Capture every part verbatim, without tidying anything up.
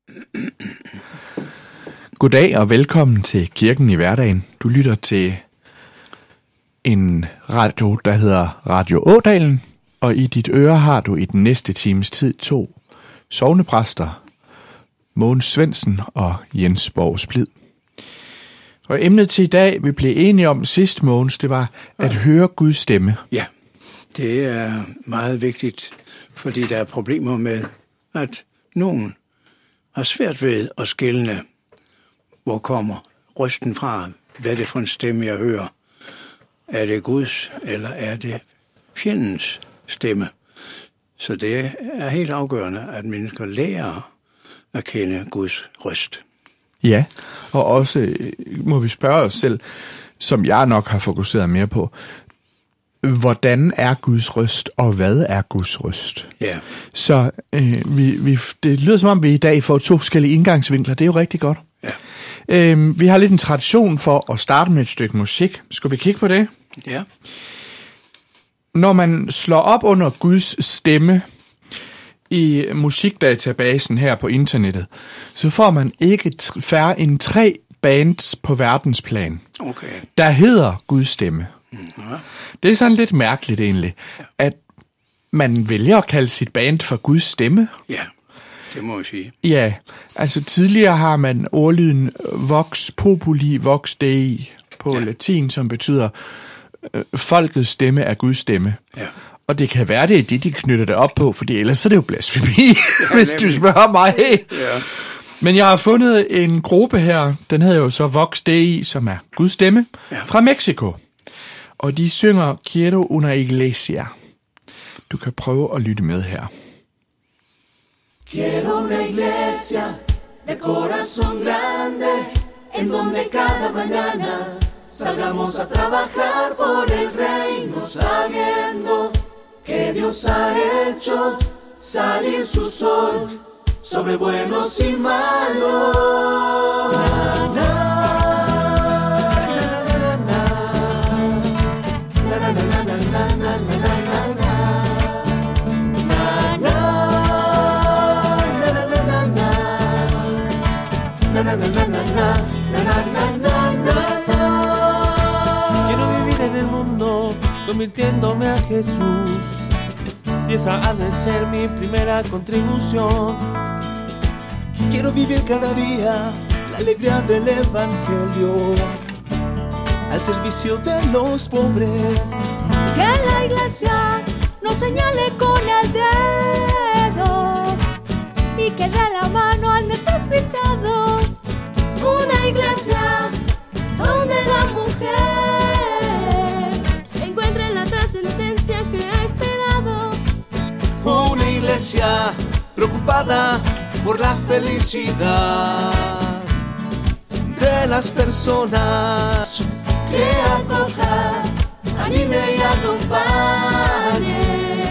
Goddag og velkommen til Kirken i Hverdagen. Du lytter til en radio, der hedder Radio Ådalen, og i dit øre har du i den næste times tid to sognepræster, Mogens Svendsen og Jens Borg Splid. Og emnet til i dag, vi blev enige om sidst, Mogens, det var at høre Guds stemme. Ja, det er meget vigtigt, fordi der er problemer med, at nogen har svært ved at skelne, hvor kommer røsten fra, hvad er det for en stemme, jeg hører. Er det Guds, eller er det fjendens stemme? Så det er helt afgørende, at mennesker lærer at kende Guds røst. Ja, og også må vi spørge os selv, som jeg nok har fokuseret mere på, hvordan er Guds røst, og hvad er Guds røst? Ja. Så øh, vi, vi, det lyder som om, vi i dag får to forskellige indgangsvinkler. Det er jo rigtig godt. Ja. Øh, vi har lidt en tradition for at starte med et stykke musik. Skal vi kigge på det? Ja. Når man slår op under Guds stemme i musikdatabasen her på internettet, så får man ikke færre end tre bands på verdensplan, Okay. der hedder Guds stemme. Mm-hmm. Det er sådan lidt mærkeligt egentlig, at man vælger at kalde sit band for Guds stemme. Ja, det må jeg sige. Ja, altså tidligere har man ordlyden vox populi, vox dei på ja. latin, som betyder øh, folkets stemme er Guds stemme. Ja. Og det kan være, det er det, de knytter det op på, fordi ellers er det jo blasfemi, ja, hvis du spørger mig. Ja. Men jeg har fundet en gruppe her, den hedder jo så Vox Dei, som er Guds stemme, ja. fra Mexico. Og de synger Quiero una iglesia. Du kan prøve at lytte med her. Quiero una iglesia de corazón grande, en donde cada mañana salgamos a trabajar por el reino, sabiendo que Dios ha hecho salir su sol sobre buenos y malos. Na, na, na, na, na, na, na, na, na, na, na, na. Quiero vivir en el mundo convirtiéndome a Jesús, y esa ha de ser mi primera contribución. Quiero vivir cada día la alegría del Evangelio, al servicio de los pobres. Que la iglesia nos señale con el dedo y que dé la mano al necesitado. Una iglesia donde la mujer encuentre la trascendencia que ha esperado. Una iglesia preocupada por la felicidad de las personas. Que acoja, anime y acompañe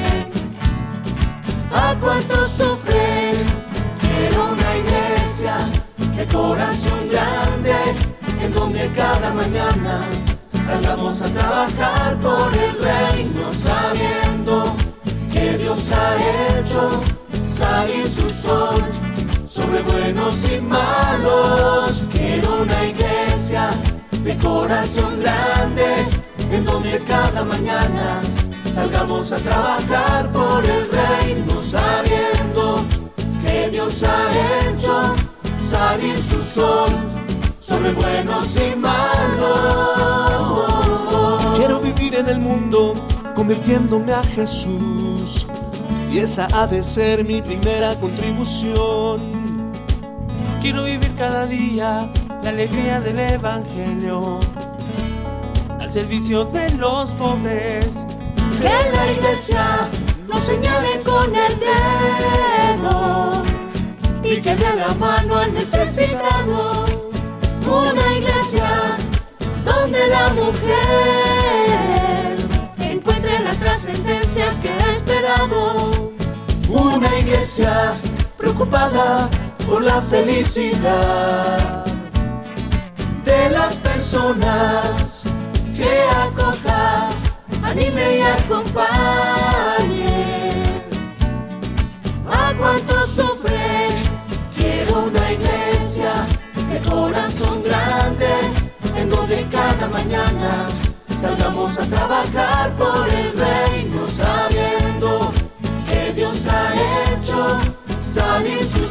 a cuantos sufren. Quiero una iglesia de corazón grande, en donde cada mañana salgamos a trabajar por el reino, sabiendo que Dios ha hecho salir su sol sobre buenos y malos. Quiero una iglesia de corazón grande, en donde cada mañana salgamos a trabajar por el reino, sabiendo que Dios ha hecho salir su sol sobre buenos y malos. Quiero vivir en el mundo convirtiéndome a Jesús, y esa ha de ser mi primera contribución. Quiero vivir cada día la alegría del Evangelio, al servicio de los pobres. Que la iglesia nos señale con el dedo y que dé la mano al necesitado. Una iglesia donde la mujer encuentre la trascendencia que ha esperado. Una iglesia preocupada por la felicidad de las personas. Que acoja, anime y acompañe a cuantos sufren. Quiero una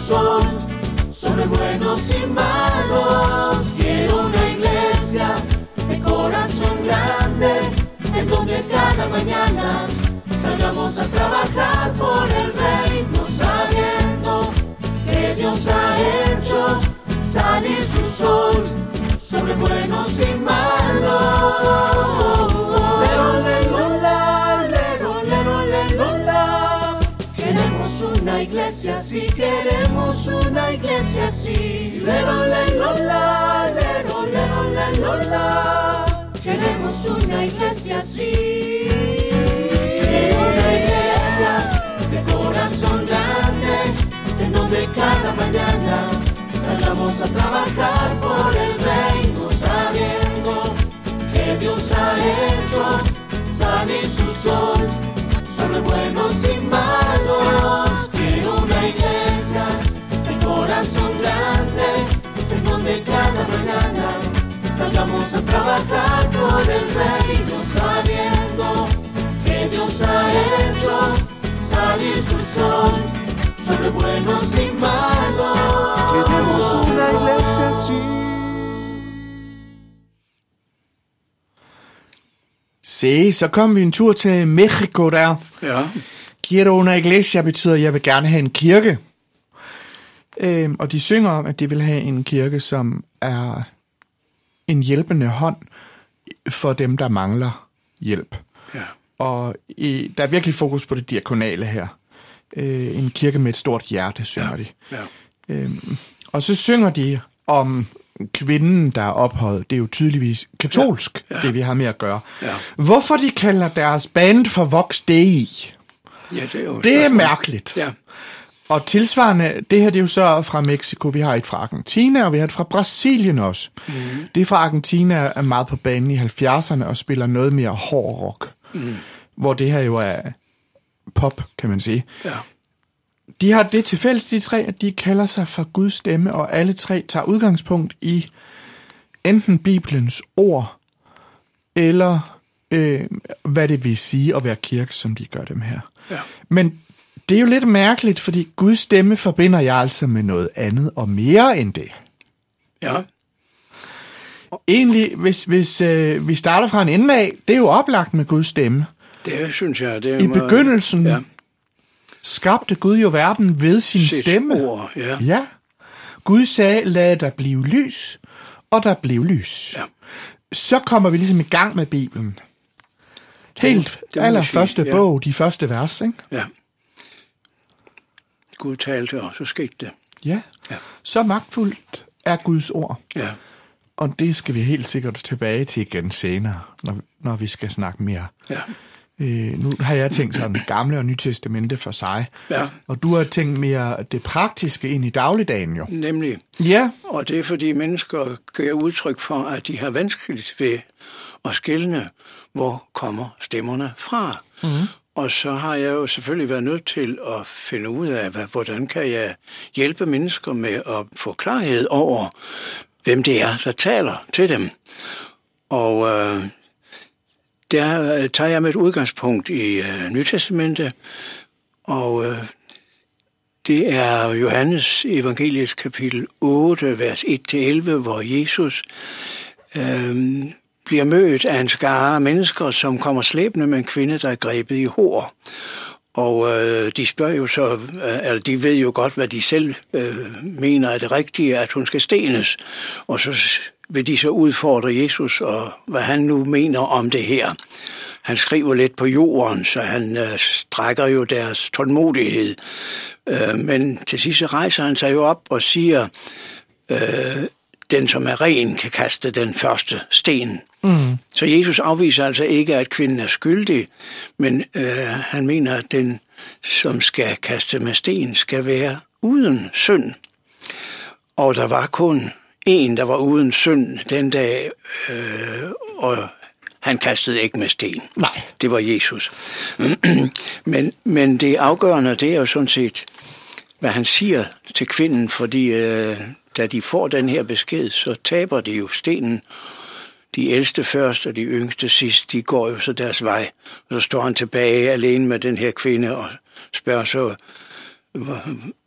sol sobre buenos y malos. Quiero una iglesia de corazón grande, en donde cada mañana salgamos a trabajar por el reino, sabiendo que Dios ha hecho salir su sol sobre buenos y malos. Lero, lero, la, lero, lero, lero, la. Queremos una iglesia así, queremos una iglesia así. Lero, lero, la, lero, lero, lero, la. Queremos una iglesia así. Quiero una iglesia de corazón grande, en donde cada mañana salgamos a trabajar por el reino, sabiendo que Dios ha hecho salir su sol sobre buenos y malos. Quiero una iglesia de corazón grande, en donde cada mañana salgamos a trabajar por el reino, sabiendo que Dios ha hecho salir su sol sobre buenos y malos. Queremos una iglesia así. Se, så kom vi en tur til Mexico der. Ja, Quiero una iglesia betyder, at jeg vil gerne have en kirke. Øhm, og de synger om, at de vil have en kirke, som er en hjælpende hånd for dem, der mangler hjælp. ja, Og i, der er virkelig fokus på det diakonale her. Øh, en kirke med et stort hjerte, synger ja, de. ja. Øhm, og så synger de om kvinden, der er ophøjet. Det er jo tydeligvis katolsk, Ja, ja. det vi har med at gøre. Ja. Hvorfor de kalder deres band for Vox Dei? Ja, det er jo Det er spørgsmål. mærkeligt. Ja, Og tilsvarende, det her det er jo så fra Mexico, vi har et fra Argentina, og vi har et fra Brasilien også. Mm. Det fra Argentina er meget på banen i halvfjerdserne og spiller noget mere hård rock. Mm. Hvor det her jo er pop, kan man sige. ja, De har det til fælles, de tre, at de kalder sig for Guds stemme, og alle tre tager udgangspunkt i enten Bibelens ord, eller øh, hvad det vil sige at være kirke, som de gør dem her. ja, Men det er jo lidt mærkeligt, fordi Guds stemme forbinder jeg altså med noget andet og mere end det. ja, Egentlig, hvis, hvis øh, vi starter fra en ende af, det er jo oplagt med Guds stemme. det synes jeg, det er I meget- begyndelsen ja, skabte Gud jo verden ved sin sit stemme. ord, ja, Ja. Gud sagde, lad der blive lys, og der blev lys. ja, Så kommer vi ligesom i gang med Bibelen. Helt det må vi allerførste sige, ja. bog, de første vers, ikke? ja. Gud talte, og så skete det. Ja. Ja. Så magtfuldt er Guds ord. Ja, Og det skal vi helt sikkert tilbage til igen senere, når, når vi skal snakke mere. ja, Øh, nu har jeg tænkt sådan gamle og nye testamente for sig. ja, Og du har tænkt mere det praktiske ind i dagligdagen jo. nemlig. Ja. Og det er fordi mennesker giver udtryk for, at de har vanskeligt ved at skelne, hvor kommer stemmerne fra. Mm-hmm. Og så har jeg jo selvfølgelig været nødt til at finde ud af, hvad, hvordan kan jeg hjælpe mennesker med at få klarhed over, hvem det er, der taler til dem. Og øh, der øh, tager jeg med et udgangspunkt i øh, Nytestamentet, og øh, det er Johannes evangeliets kapitel otte, vers et til elleve, hvor Jesus øh, bliver mødt af en skare mennesker, som kommer slæbende med en kvinde, der er grebet i hor. Og øh, de spørger jo så, øh, eller de ved jo godt, hvad de selv øh, mener er det rigtige, at hun skal stenes. Og så vil de så udfordre Jesus, og hvad han nu mener om det her. Han skriver lidt på jorden, så han øh, strækker jo deres tålmodighed. Øh, men til sidst rejser han sig jo op og siger, øh, den som er ren kan kaste den første sten. Mm. Så Jesus afviser altså ikke, at kvinden er skyldig, men øh, han mener, at den, som skal kaste med sten, skal være uden synd. Og der var kun en, der var uden synd den dag, øh, og han kastede ikke med sten. Nej. Det var Jesus. men, men det afgørende, det er jo sådan set, hvad han siger til kvinden, fordi øh, da de får den her besked, så taber de jo stenen. De ældste først, og de yngste sidst, de går jo så deres vej. Og så står han tilbage alene med den her kvinde og spørger så,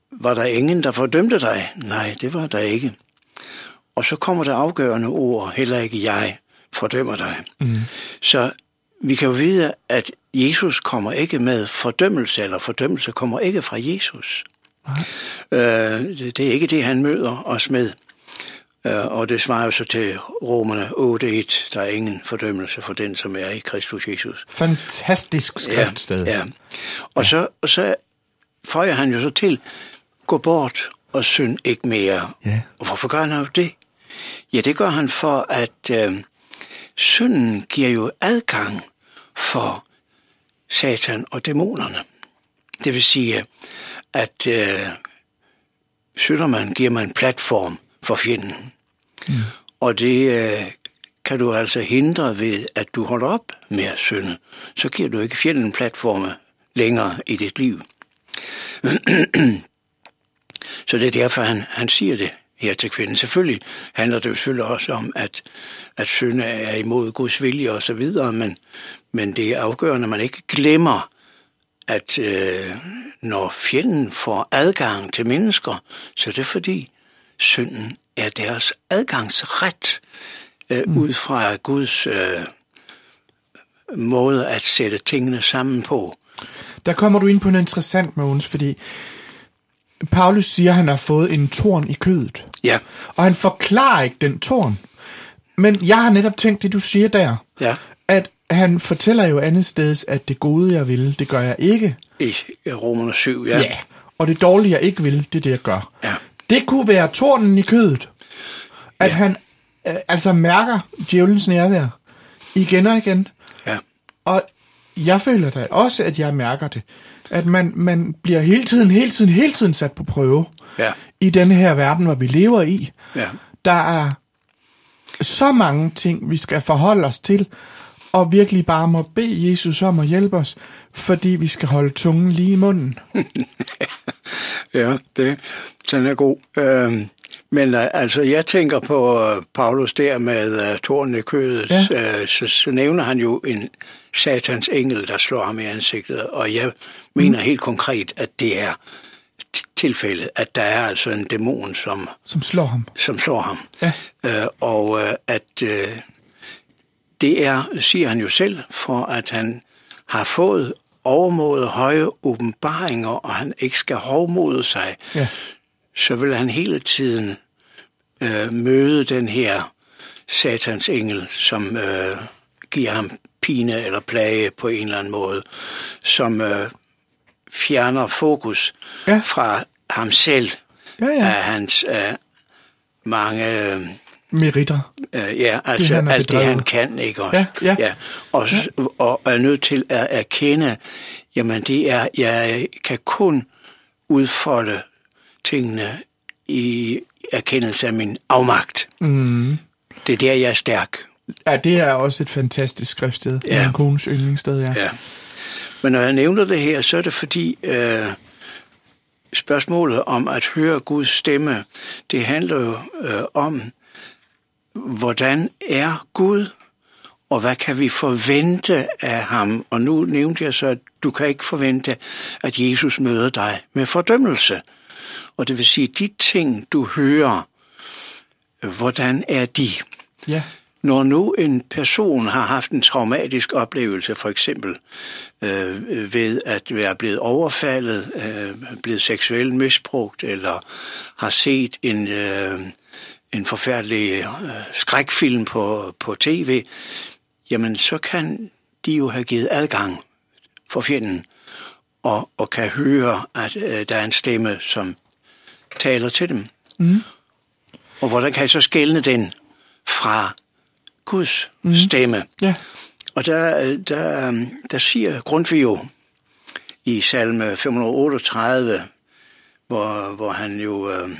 var der ingen, der fordømte dig? Nej, det var der ikke. Og så kommer der afgørende ord, heller ikke jeg fordømmer dig. Mm. Så vi kan jo vide, at Jesus kommer ikke med fordømmelse, eller fordømmelse kommer ikke fra Jesus. Øh, det, det er ikke det, han møder os med. Øh, og det svarer jo så til Romerne otte et, der er ingen fordømmelse for den, som er i Kristus Jesus. Fantastisk skriftsted. Ja, ja. Og, ja. Så, og så føjer han jo så til, gå bort og synd ikke mere. Ja. Og hvorfor gør han jo det? Ja, det gør han for, at øh, synden giver jo adgang for Satan og dæmonerne. Det vil sige, at øh, synder man, giver man en platform for fjenden. Mm. Og det øh, kan du altså hindre ved, at du holder op med at synde. Så giver du ikke fjenden platforme længere i dit liv. Så det er derfor, han, han siger det her til kvinden. Selvfølgelig handler det jo selvfølgelig også om, at, at synde er imod Guds vilje og så videre, men, men det er afgørende, at man ikke glemmer, at øh, når fjenden får adgang til mennesker, så er det fordi synden er deres adgangsret øh, mm. ud fra Guds øh, måde at sætte tingene sammen på. Der kommer du ind på noget interessant, Mogens, fordi Paulus siger, at han har fået en torn i kødet. Ja. Og han forklarer ikke den torn. Men jeg har netop tænkt det, du siger der. Ja. At han fortæller jo andet sted, at det gode, jeg vil, det gør jeg ikke. I Romerne syv, ja. Ja, og det dårlige, jeg ikke vil, det er det, jeg gør. Ja. Det kunne være tornen i kødet. At ja. han øh, altså mærker djævelens nærvær igen og igen. Ja. Og jeg føler da også, at jeg mærker det. At man, man bliver hele tiden, hele tiden, hele tiden sat på prøve. Ja. I denne her verden, hvor vi lever i. Ja. Der er så mange ting, vi skal forholde os til, og virkelig bare må bede Jesus om at hjælpe os, fordi vi skal holde tungen lige i munden. Ja, det, den er god. Øhm, men altså, jeg tænker på uh, Paulus der med uh, tornen i kødet, ja. uh, så, så nævner han jo en satans engel, der slår ham i ansigtet, og jeg mener mm. helt konkret, at det er tilfældet, at der er altså en dæmon, som, som slår ham. Som slår ham. Ja. Uh, og uh, at uh, det er, siger han jo selv, for at han har fået overmåde høje åbenbaringer, og han ikke skal hovmode sig, ja. Så vil han hele tiden øh, møde den her satans engel, som øh, giver ham pine eller plage på en eller anden måde, som øh, fjerner fokus ja. Fra ham selv, ja, ja. Af hans øh, mange øh, meritter. Øh, ja, altså det, alt det, han kan, ikke også? Ja, ja. Ja. Og, ja. og er nødt til at erkende, jamen det er, jeg kan kun udfolde tingene i erkendelse af min afmagt. Mm. Det er der, jeg er stærk. Ja, det er også et fantastisk skriftsted. Ja. Min kones yndlingssted, ja. Ja. Men når jeg nævner det her, så er det fordi øh, spørgsmålet om at høre Guds stemme, det handler jo øh, om, hvordan er Gud, og hvad kan vi forvente af ham? Og nu nævnte jeg så, at du kan ikke forvente, at Jesus møder dig med fordømmelse. Og det vil sige, de ting, du hører, hvordan er de? Ja. Når nu en person har haft en traumatisk oplevelse, for eksempel øh, ved at være blevet overfaldet, øh, blevet seksuelt misbrugt, eller har set en... Øh, en forfærdelig øh, skrækfilm på, på tv, jamen så kan de jo have givet adgang for fjenden, og, og kan høre, at øh, der er en stemme, som taler til dem. Mm. Og hvordan kan jeg så skelne den fra Guds mm. stemme? Yeah. Og der, der, der siger Grundtvig jo i salme fem hundrede otteogtredive, hvor, hvor han jo... Øh,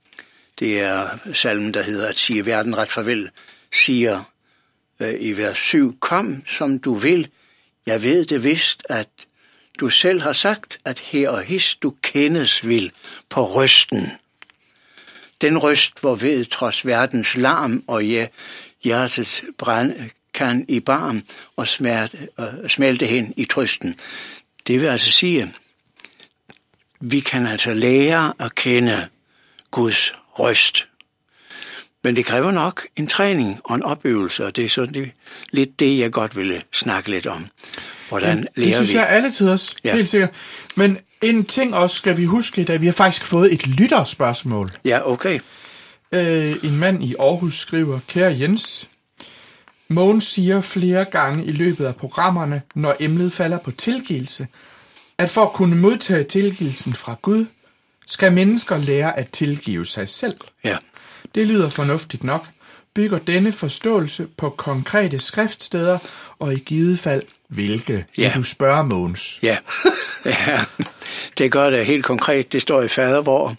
det er salmen, der hedder at sige verden ret farvel, siger øh, i vers syv, kom som du vil, jeg ved det vist, at du selv har sagt, at her og his du kendes vil på røsten. Den røst, hvorved trods verdens larm og ja, hjertet brand, kan i barm og smerte, øh, smelte hen i trøsten. Det vil altså sige, vi kan altså lære at kende Guds røst. Men det kræver nok en træning og en opøvelse, og det er sådan det, lidt det, jeg godt ville snakke lidt om. Hvordan ja, lærer vi? Det synes vi? jeg altid også, ja. helt sikkert. Men en ting også skal vi huske, at vi har faktisk fået et lytterspørgsmål. Ja, okay. Øh, en mand i Aarhus skriver, kære Jens, Mogens siger flere gange i løbet af programmerne, når emnet falder på tilgivelse, at for at kunne modtage tilgivelsen fra Gud, skal mennesker lære at tilgive sig selv. Ja. Det lyder fornuftigt nok. Bygger denne forståelse på konkrete skriftsteder, og i givet fald, hvilke? Ja. Vil du spørge, Mogens? Ja. ja, det gør det helt konkret. Det står i fadervor.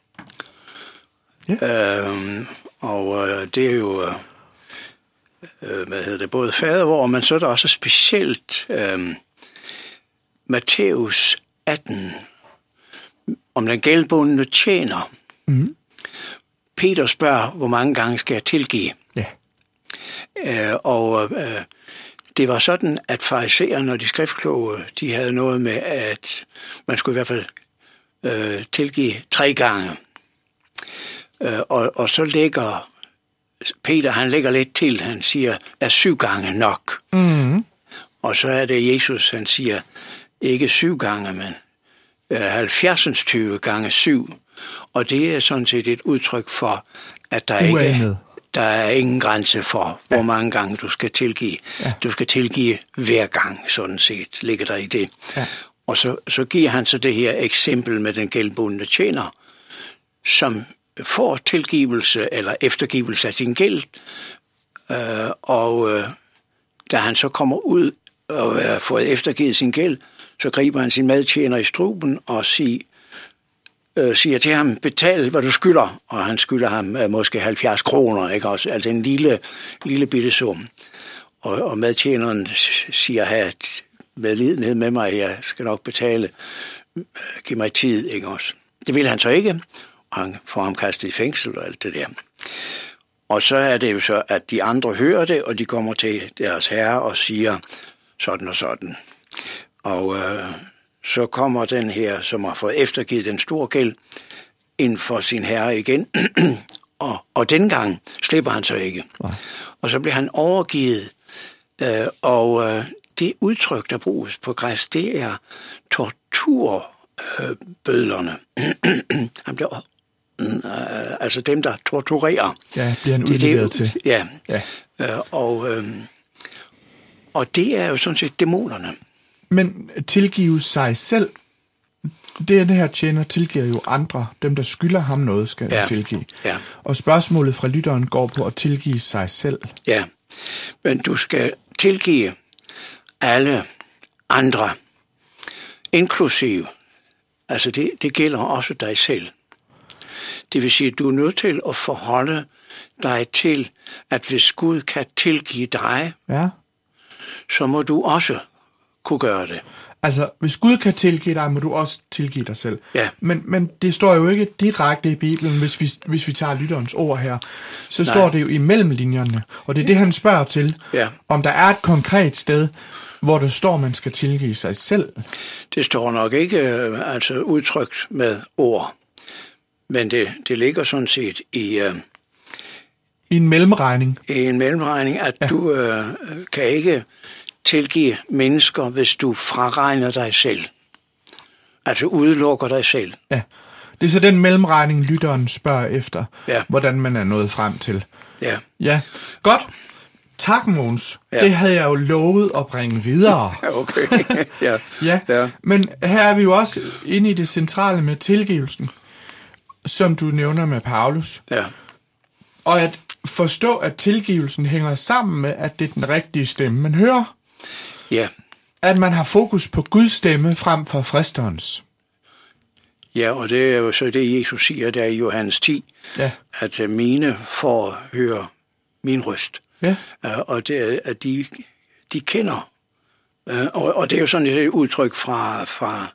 Ja. Øhm, og øh, det er jo, øh, hvad hedder det, både fadervor, men så er der også specielt øh, Matthæus atten, om den gældbundne tjener. Mm. Peter spørger, hvor mange gange skal jeg tilgive? Ja. Øh, og øh, det var sådan, at farisæerne og de skriftkloge, de havde noget med, at man skulle i hvert fald øh, tilgive tre gange. Øh, og, og så lægger Peter, han lægger lidt til, han siger, er syv gange nok. Mm. Og så er det Jesus, han siger, ikke syv gange, men øh, halvfjerdsens tyve gange syv. Og det er sådan set et udtryk for, at der ikke er, der er ingen grænse for, hvor ja. mange gange du skal tilgive. Ja. Du skal tilgive hver gang, sådan set, ligger der i det. Ja. Og så, så giver han så det her eksempel med den gældbundne tjener, som får tilgivelse eller eftergivelse af sin gæld. Øh, og øh, da han så kommer ud og har fået eftergivet sin gæld, så griber han sin medtjener i struben og siger, Øh, siger til ham, betal, hvad du skylder, og han skylder ham øh, måske halvfjerds kroner, ikke også? Altså en lille, lille bitte sum. Og, og medtjeneren siger, have medlidenhed med mig, jeg skal nok betale, øh, giv mig tid, ikke også? Det vil han så ikke, og han får ham kastet i fængsel og alt det der. Og så er det jo så, at de andre hører det, og de kommer til deres herre og siger sådan og sådan. Og øh, så kommer den her, som har fået eftergivet den store gæld, ind for sin herre igen. og, og dengang slipper han så ikke. Nej. Og så bliver han overgivet. Øh, og øh, det udtryk, der bruges på græs, det er torturbødlerne. han bliver, øh, altså dem, der torturerer. Ja, bliver han udleveret til. Ja, ja. Øh, og, øh, og det er jo sådan set dæmonerne. Men tilgive sig selv, det er det her tjener, tilgiver jo andre. Dem, der skylder ham noget, skal ja. tilgive. Ja. Og spørgsmålet fra lytteren går på at tilgive sig selv. Ja, men du skal tilgive alle andre, inklusive. Altså det, det gælder også dig selv. Det vil sige, at du er nødt til at forholde dig til, at hvis Gud kan tilgive dig, ja. så må du også kunne gøre det. Altså, hvis Gud kan tilgive dig, må du også tilgive dig selv. Ja. Men, men det står jo ikke direkte i Bibelen, hvis vi, hvis vi tager lytterens ord her. Så Nej. står det jo i mellemlinjerne, og det er det, han spørger til. Ja. Om der er et konkret sted, hvor der står, man skal tilgive sig selv. Det står nok ikke altså udtrykt med ord, men det, det ligger sådan set i... Uh, I en mellemregning. I en mellemregning, at ja. du uh, kan ikke tilgive mennesker, hvis du fraregner dig selv. Altså udelukker dig selv. Ja, det er så den mellemregning, lytteren spørger efter, ja. hvordan man er nået frem til. Ja. Ja, godt. Tak, Mogens. Ja. Det havde jeg jo lovet at bringe videre. Okay, ja. ja. ja. Men her er vi jo også inde i det centrale med tilgivelsen, som du nævner med Paulus. Ja. Og at forstå, at tilgivelsen hænger sammen med, at det er den rigtige stemme, man hører. Ja. At man har fokus på Guds stemme frem for fristerens. Ja, og det er jo så det, Jesus siger der i Johannes ti, ja. at mine får høre min røst. Ja. Og det er, at de, de kender. Og, og det er jo sådan et udtryk fra, fra,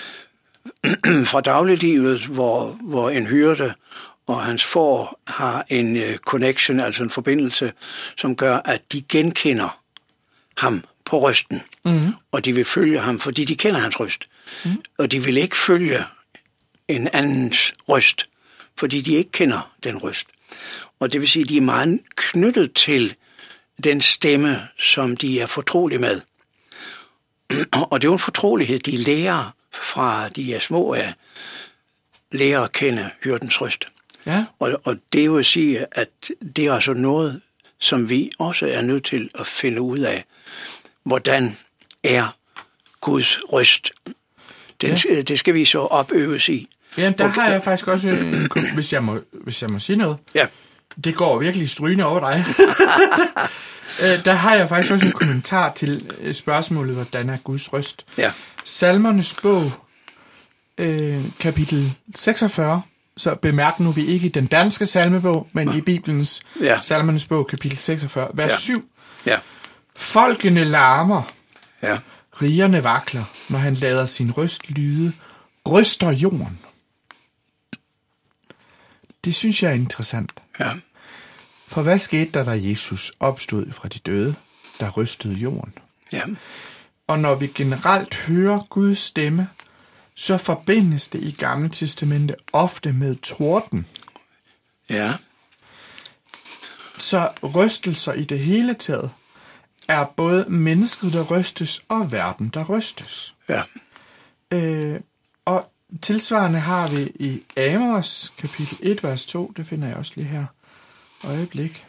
fra dagliglivet, hvor, hvor en hyrde og hans får har en connection, altså en forbindelse, som gør, at de genkender ham på røsten. Mm-hmm. Og de vil følge ham, fordi de kender hans røst. Mm-hmm. Og de vil ikke følge en andens røst, fordi de ikke kender den røst. Og det vil sige, at de er meget knyttet til den stemme, som de er fortrolige med. Og det er jo en fortrolighed, de lærer fra de er små af, lærer at kende hyrdens røst. Ja. Og, og det vil sige, at det er altså noget, som vi også er nødt til at finde ud af. Hvordan er Guds røst? Den, ja. Det skal vi så opøves i. Ja, der har jeg faktisk også, en, hvis, jeg må, hvis jeg må sige noget. Ja. Det går virkelig strygende over dig. Der har jeg faktisk også en kommentar til spørgsmålet, hvordan er Guds røst. Ja. Salmernes bog, øh, kapitel seksogfyrre, så bemærk nu, vi ikke i den danske salmebog, men ja. i Bibelens ja. Salmernes bog, kapitel seksogfyrre, vers ja. syv. Ja. Folkene larmer, ja. rigerne vakler, når han lader sin røst lyde, ryster jorden. Det synes jeg er interessant. Ja. For hvad skete der, da Jesus opstod fra de døde, der rystede jorden? Ja. Og når vi generelt hører Guds stemme, så forbindes det i Gamle Testamente ofte med torden. Ja. Så rystelser i det hele taget er både mennesket, der rystes, og verden, der rystes. Ja. Øh, og tilsvarende har vi i Amos kapitel et, vers to, det finder jeg også lige her. Øjeblik.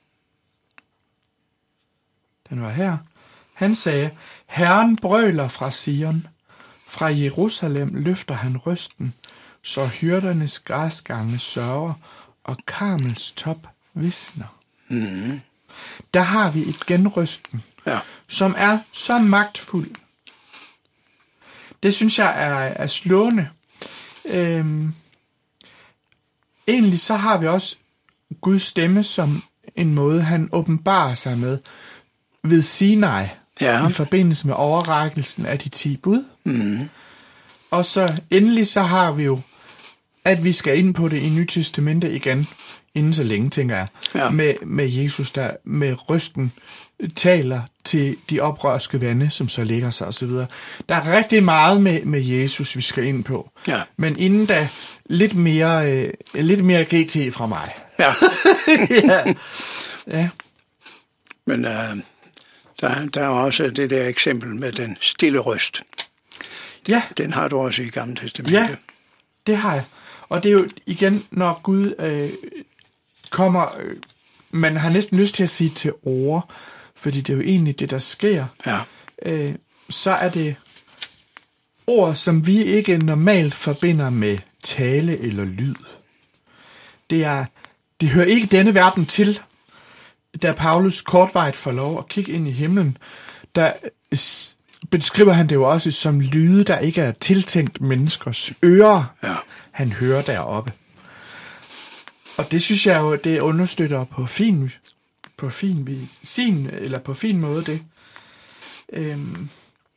Den var her. Han sagde, Herren brøler fra Sion, fra Jerusalem løfter han røsten, så hyrdernes græsgange sørger, og Karmels top visner. Mm. Der har vi igen røsten, ja. som er så magtfuld. Det synes jeg er, er slående. Øhm, egentlig så har vi også Guds stemme som en måde, han åbenbarer sig med ved Sinai, ja. i forbindelse med overrækkelsen af de ti bud. Mm. Og så endelig så har vi jo, at vi skal ind på det i Nye Testamente igen, inden så længe, tænker jeg, ja. med, med Jesus, der med røsten taler til de oprørske vande, som så ligger sig osv. Der er rigtig meget med, med Jesus, vi skal ind på. Ja. Men inden da, lidt mere, øh, lidt mere G T fra mig. Ja. ja. ja. Men øh, der, der er også det der eksempel med den stille røst. Ja. Den har du også i Gamle Testamente. Ja, det har jeg. Og det er jo igen, når Gud øh, kommer, øh, man har næsten lyst til at sige til ord, fordi det er jo egentlig det, der sker. Ja. Øh, så er det ord, som vi ikke normalt forbinder med tale eller lyd. Det er, det hører ikke denne verden til. Da Paulus kortvarigt får lov at kigge ind i himlen, der beskriver han det jo også som lyde, der ikke er tiltænkt menneskers ører, ja. han hører deroppe. Og det synes jeg jo, det understøtter på fin, på fin vis, sin, eller på fin måde det. Øhm,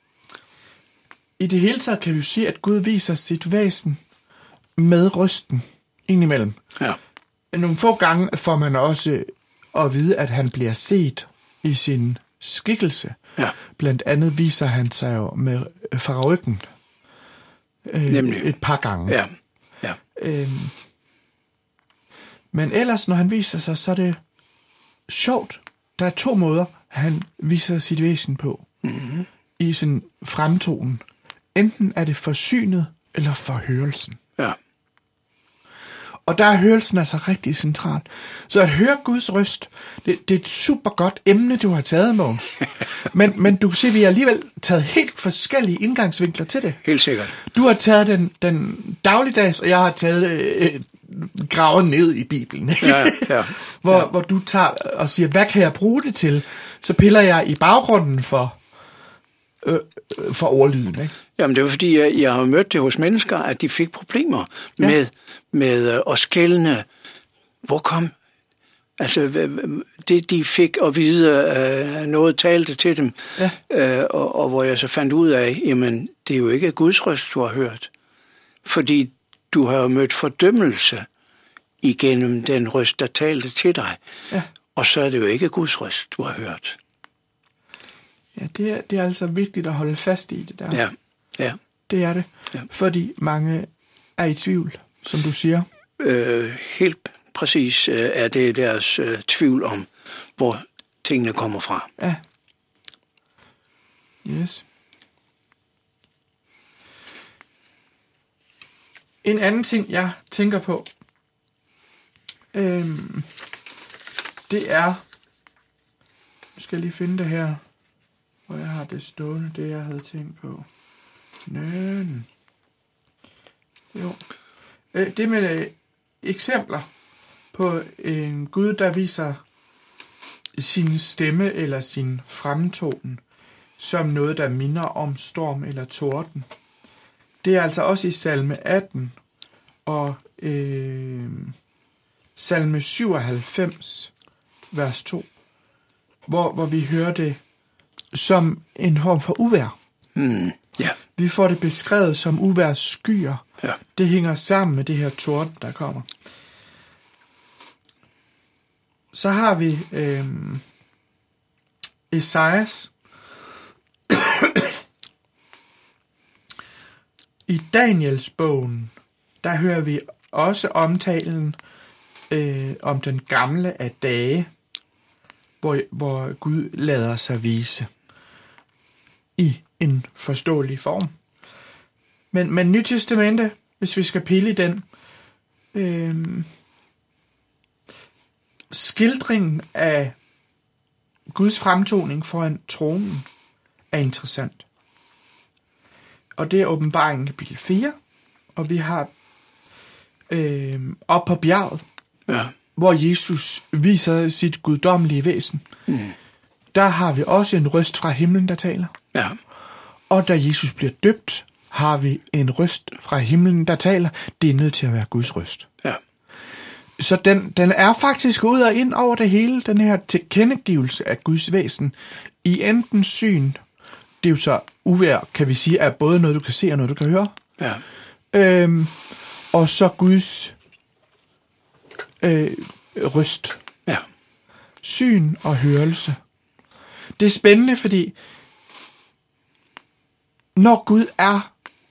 I det hele taget kan vi jo sige, at Gud viser sit væsen med røsten indimellem. Ja. Nogle få gange får man også at vide, at han bliver set i sin skikkelse. Ja. Blandt andet viser han sig jo med fra ryggen øh, et par gange. Ja. Ja. Øhm, men ellers, når han viser sig, så er det sjovt. Der er to måder, han viser sit væsen på. Mm-hmm. I sin fremtonen. Enten er det forsynet eller forhørelsen. Ja. Og der er hørelsen altså rigtig central. Så at høre Guds røst, det, det er et super godt emne, du har taget, Mogens. men, men du kan se, at vi har alligevel taget helt forskellige indgangsvinkler til det. Helt sikkert. Du har taget den, den dagligdags, og jeg har taget øh, gravet ned i Bibelen. ja, ja. hvor, ja. hvor du tager og siger, hvad kan jeg bruge det til? Så piller jeg i baggrunden for, øh, for ordlyden. Ikke? Jamen det var fordi, jeg, jeg har mødt det hos mennesker, at de fik problemer ja. med, med at skelne. Hvor kom? Altså, det de fik at vide, øh, noget talte til dem, ja. øh, og, og hvor jeg så fandt ud af, jamen, det er jo ikke Guds røst, du har hørt. Fordi du har jo mødt fordømmelse igennem den røst, der talte til dig. Ja. Og så er det jo ikke Guds røst, du har hørt. Ja, det er, det er altså vigtigt at holde fast i det der. Ja, ja. Det er det. Ja. Fordi mange er i tvivl, som du siger. Øh, helt præcis øh, er det deres øh, tvivl om, hvor tingene kommer fra. Ja. Yes. En anden ting, jeg tænker på, øhm, det er, nu skal jeg lige finde det her, hvor jeg har det stående, det jeg havde tænkt på. Nøn. Jo. Øh, det med øh, eksempler på en Gud, der viser sin stemme eller sin fremtonen som noget, der minder om storm eller torden. Det er altså også i salme atten og øh, salme syvoghalvfems, vers to, hvor, hvor vi hører det som en form for uvejr. Mm, yeah. Vi får det beskrevet som uvejrsskyer. Ja. Det hænger sammen med det her torden, der kommer. Så har vi øh, Esajas. I Daniels bogen, der hører vi også omtalen øh, om den gamle af dage, hvor, hvor Gud lader sig vise i en forståelig form. Men, men Nyt Testamente, hvis vi skal pille i den, øh, skildringen af Guds fremtoning foran tronen er interessant. Og det er åbenbaringen kapitel fire, og vi har øh, op på bjerget, Ja. hvor Jesus viser sit guddommelige væsen. Mm. Der har vi også en røst fra himlen, der taler. Ja. Og da Jesus bliver døbt, har vi en røst fra himlen, der taler. Det er nødt til at være Guds røst. Ja. Så den, den er faktisk ud og ind over det hele, den her tilkendegivelse af Guds væsen, i enten syn, det er jo så uvejr, kan vi sige, er både noget, du kan se og noget, du kan høre. Ja. Øhm, og så Guds øh, røst. Ja. Syn og hørelse. Det er spændende, fordi når Gud er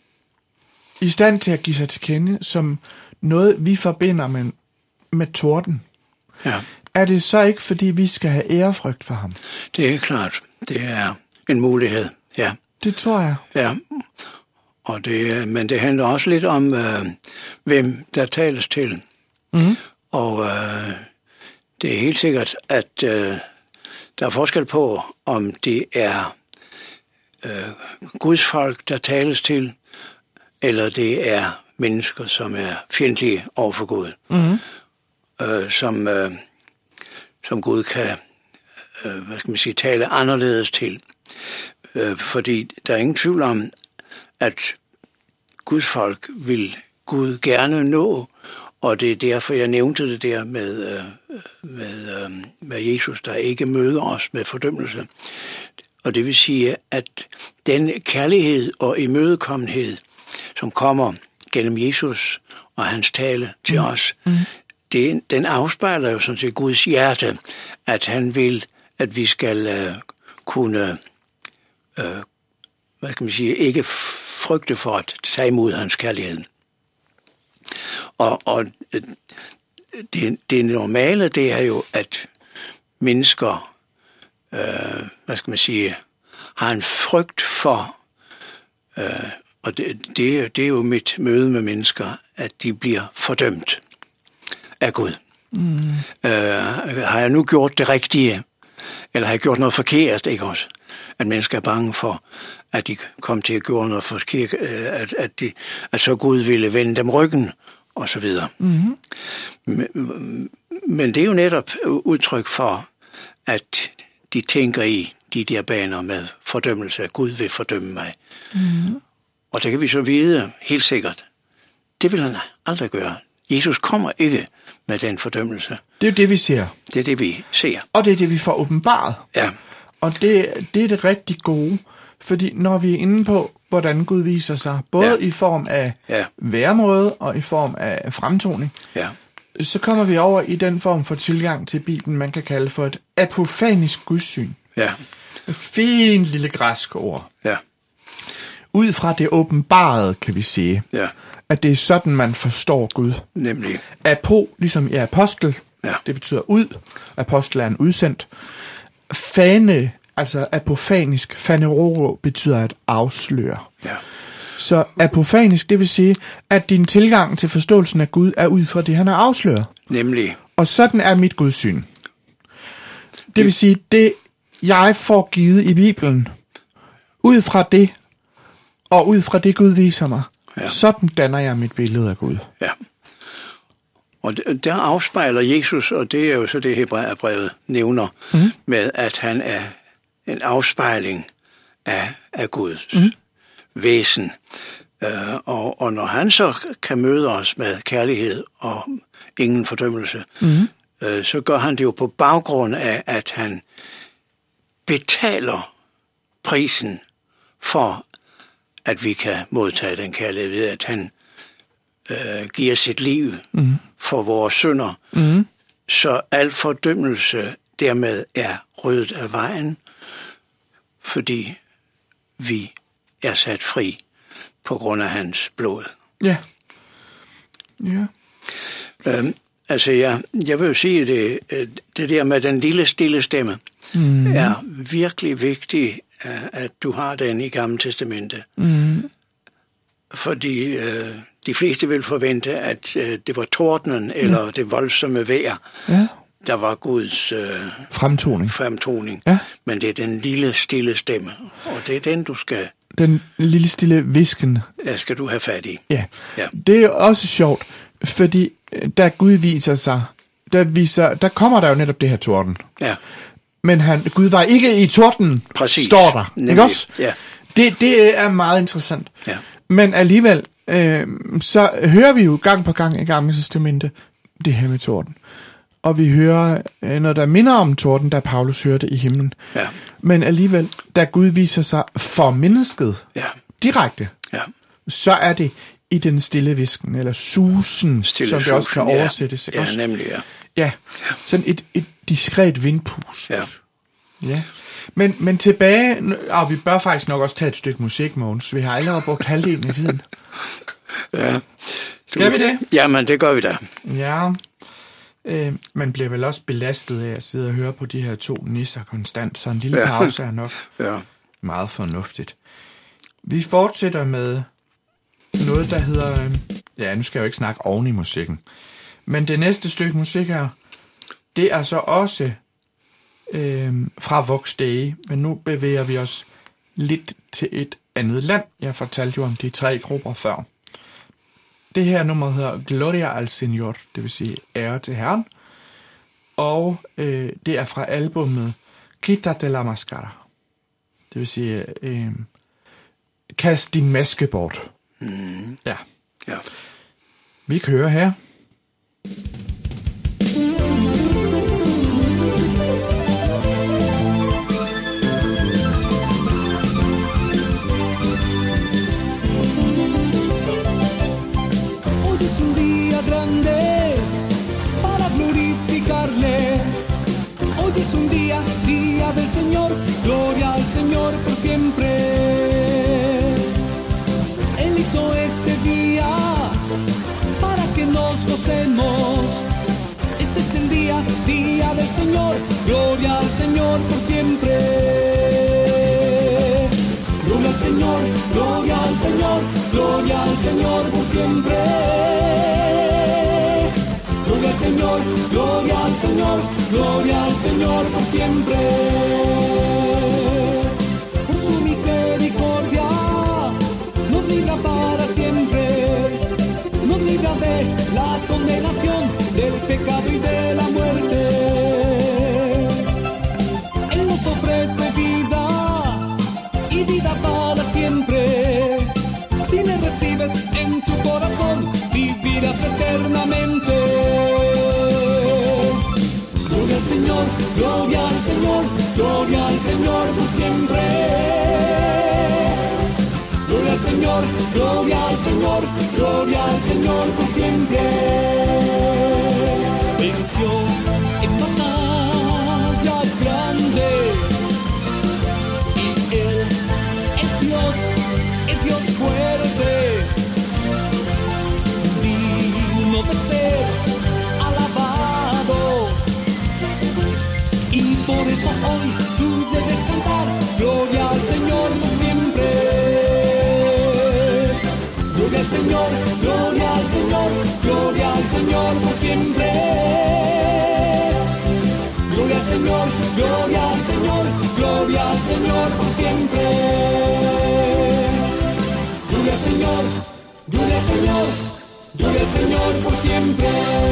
i stand til at give sig til kende som noget, vi forbinder med, med torden, Ja. er det så ikke, fordi vi skal have ærefrygt for ham? Det er klart. Det er en mulighed. Ja. Det tror jeg. Ja. Og det, men det handler også lidt om, øh, hvem der tales til. Mm. Og øh, det er helt sikkert, at øh, der er forskel på, om det er øh, Guds folk, der tales til, eller det er mennesker, som er fjendtlige over for Gud. Mm. Øh, som, øh, som Gud kan øh, hvad skal man sige, tale anderledes til. Øh, fordi der er ingen tvivl om, at Guds folk vil Gud gerne nå, og det er derfor, jeg nævnte det der med, øh, med, øh, med Jesus, der ikke møder os med fordømmelse. Og det vil sige, at den kærlighed og imødekommenhed, som kommer gennem Jesus og hans tale til mm. os, mm. Det, den afspejler jo sådan set Guds hjerte, at han vil, at vi skal øh, kunne, øh, hvad skal man sige, ikke frygte for at tage imod hans kærlighed. Og, og det, det normale, det er jo, at mennesker, øh, hvad skal man sige, har en frygt for, øh, og det, det, det er jo mit møde med mennesker, at de bliver fordømt af Gud. Mm. Øh, har jeg nu gjort det rigtige, eller har jeg gjort noget forkert, ikke også? At mennesker er bange for, at de kom til at gøre noget forkert, at, at, de, at så Gud ville vende dem ryggen, og så videre. Mm-hmm. Men, men det er jo netop udtryk for, at de tænker i de der baner med fordømmelse, at Gud vil fordømme mig. Mm-hmm. Og det kan vi så vide helt sikkert. Det vil han aldrig gøre. Jesus kommer ikke med den fordømmelse. Det er jo det, vi ser. Det er det, vi ser. Og det er det, vi får åbenbaret. Ja. Og det, det er det rigtig gode, fordi når vi er inde på, hvordan Gud viser sig, både ja. i form af ja. væremåde og i form af fremtoning, ja. så kommer vi over i den form for tilgang til Bibelen, man kan kalde for et apofanisk gudsyn. Ja. Et fint lille græsk ord. Ja. Ud fra det åbenbarede, kan vi sige, ja. at det er sådan, man forstår Gud. Nemlig. Apo, ligesom i apostel, Ja. det betyder ud. Apostel er en udsendt. Fane, altså apofanisk, faneroro, betyder at afsløre. Ja. Så apofanisk, det vil sige, at din tilgang til forståelsen af Gud er ud fra det, han har afsløret. Nemlig. Og sådan er mit Gudssyn. Det vil sige, det jeg får givet i Bibelen, ud fra det, og ud fra det Gud viser mig, Ja. sådan danner jeg mit billede af Gud. Ja. Og der afspejler Jesus, og det er jo så det Hebræerbrevet nævner, mm. med at han er en afspejling af, af Guds mm. væsen. Uh, og, og når han så kan møde os med kærlighed og ingen fordømmelse, mm. uh, så gør han det jo på baggrund af, at han betaler prisen for, at vi kan modtage den kærlighed ved, at han øh, giver sit liv mm. for vores synder. Mm. Så al fordømmelse dermed er ryddet af vejen, fordi vi er sat fri på grund af hans blod. Ja. Ja. Øhm, altså, jeg, jeg vil jo sige, det, det der med den lille stille stemme mm. er virkelig vigtigt, at du har den i Gamle Testamente. Mm. Fordi øh, de fleste vil forvente, at øh, det var tordenen eller ja. det voldsomme vejr, ja. der var Guds øh, fremtoning. fremtoning. Ja. Men det er den lille stille stemme, og det er den, du skal... Den lille stille visken. Ja, skal du have fat i. Ja. ja. Det er også sjovt, fordi da Gud viser sig, der, viser, der kommer der jo netop det her torden. Ja. Men han, Gud var ikke i torden, Præcis. står der. Nemlig. Ikke også? Ja. Det, det er meget interessant. Ja. Men alligevel, øh, så hører vi jo gang på gang i Gamle Testamente det her med torden. Og vi hører øh, noget, der minder om torden, da Paulus hørte i himlen. Ja. Men alligevel, da Gud viser sig for mennesket ja. direkte, ja. så er det i den stille visken, eller susen, stille som det også kan ja. oversættes. Ja, også? nemlig, ja. Ja, sådan et, et diskret vindpust. Ja. Ja. Men, men tilbage, og vi bør faktisk nok også tage et stykke musik, Mogens. Vi har allerede brugt halvdelen af tiden. Ja. Skal vi det? Jamen, det gør vi da. Ja. Øh, man bliver vel også belastet af at sidde og høre på de her to nisser konstant, så en lille ja. pause er nok ja. meget fornuftigt. Vi fortsætter med noget, der hedder... Øh, ja, nu skal jeg jo ikke snakke oven i musikken. Men det næste stykke musik her, det er så også øh, fra Vox Dei, men nu bevæger vi os lidt til et andet land. Jeg fortalte jo om de tre grupper før. Det her nummer hedder Gloria al Señor, det vil sige ære til Herren. Og øh, det er fra albumet Quítate la Máscara. Det vil sige, øh, kast din maske bort. Mm. Ja. ja. Vi kører her. Hoy es un día grande para glorificarle. Hoy es un día, día del Señor, gloria al Señor por siempre. Él hizo este día para que nos gocemos. Este es el día, día del Señor, gloria al Señor por siempre. Gloria al Señor, gloria al Señor, gloria al Señor por siempre. Gloria al Señor, gloria al Señor, gloria al Señor por siempre. Por su misericordia nos libra para siempre. Nos libra de la condenación, del pecado y de la muerte. Él nos ofrece vida y vida para siempre. Si le recibes en tu corazón, vivirás eternamente. Gloria al Señor, gloria al Señor, gloria al Señor por siempre. Gloria al Señor, gloria al Señor, gloria al Señor por siempre. Venció en batalla grande y Él es Dios, es Dios fuerte. Señor, gloria al Señor, gloria al Señor por siempre. Gloria al Señor, gloria al Señor, gloria al Señor por siempre. Gloria al Señor, gloria al Señor, gloria al Señor por siempre.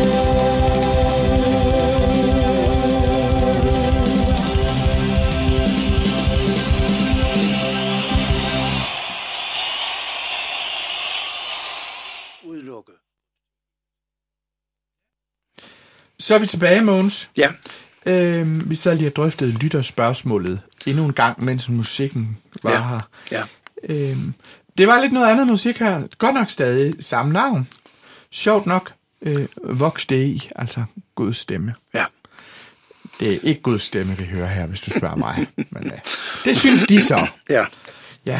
Så er vi tilbage, Mogens. Ja. Øhm, vi sad lige og drøftede lytterspørgsmålet endnu en gang, mens musikken var Ja. her. Ja. Øhm, det var lidt noget andet musik her. Godt nok stadig samme navn. Sjovt nok. Øh, Vox Dei, altså Guds stemme. Ja. Det er ikke Guds stemme, vi hører her, hvis du spørger mig. Men øh, det synes de så. Ja. Ja.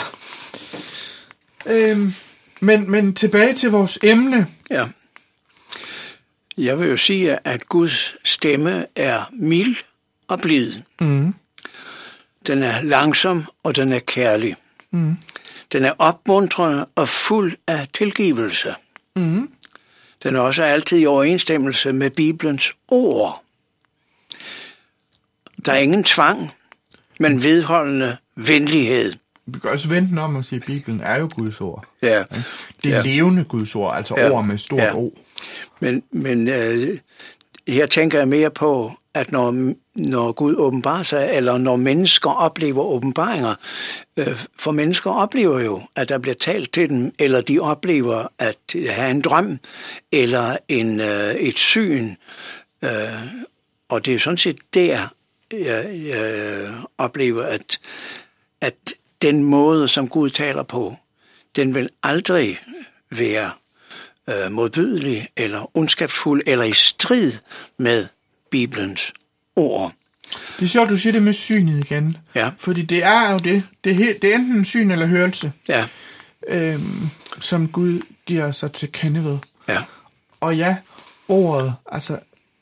Øhm, men, men tilbage til vores emne. Ja. Jeg vil jo sige, at Guds stemme er mild og blid. Mm. Den er langsom, og den er kærlig. Mm. Den er opmuntrende og fuld af tilgivelse. Mm. Den er også altid i overensstemmelse med Bibelens ord. Der er ingen tvang, men vedholdende venlighed. Vi kan også vente om at sige, at Bibelen er jo Guds ord. Ja. Det er Ja. levende Guds ord, altså Ja. ord med stort Ja. O. Men, men øh, her tænker jeg mere på, at når, når Gud åbenbarer sig, eller når mennesker oplever åbenbaringer, øh, for mennesker oplever jo, at der bliver talt til dem, eller de oplever at have en drøm, eller en, øh, et syn. Øh, og det er sådan set der, jeg, jeg oplever, at, at den måde, som Gud taler på, den vil aldrig være øh, modbydelig, eller ondskabsfuld, eller i strid med Bibelens ord. Det er sjovt, du siger det med synet igen. Ja. Fordi det er jo det. Det er, helt, det er enten syn eller hørelse, Ja, øhm, som Gud giver sig til kende ved. ja, Og ja, ordet, altså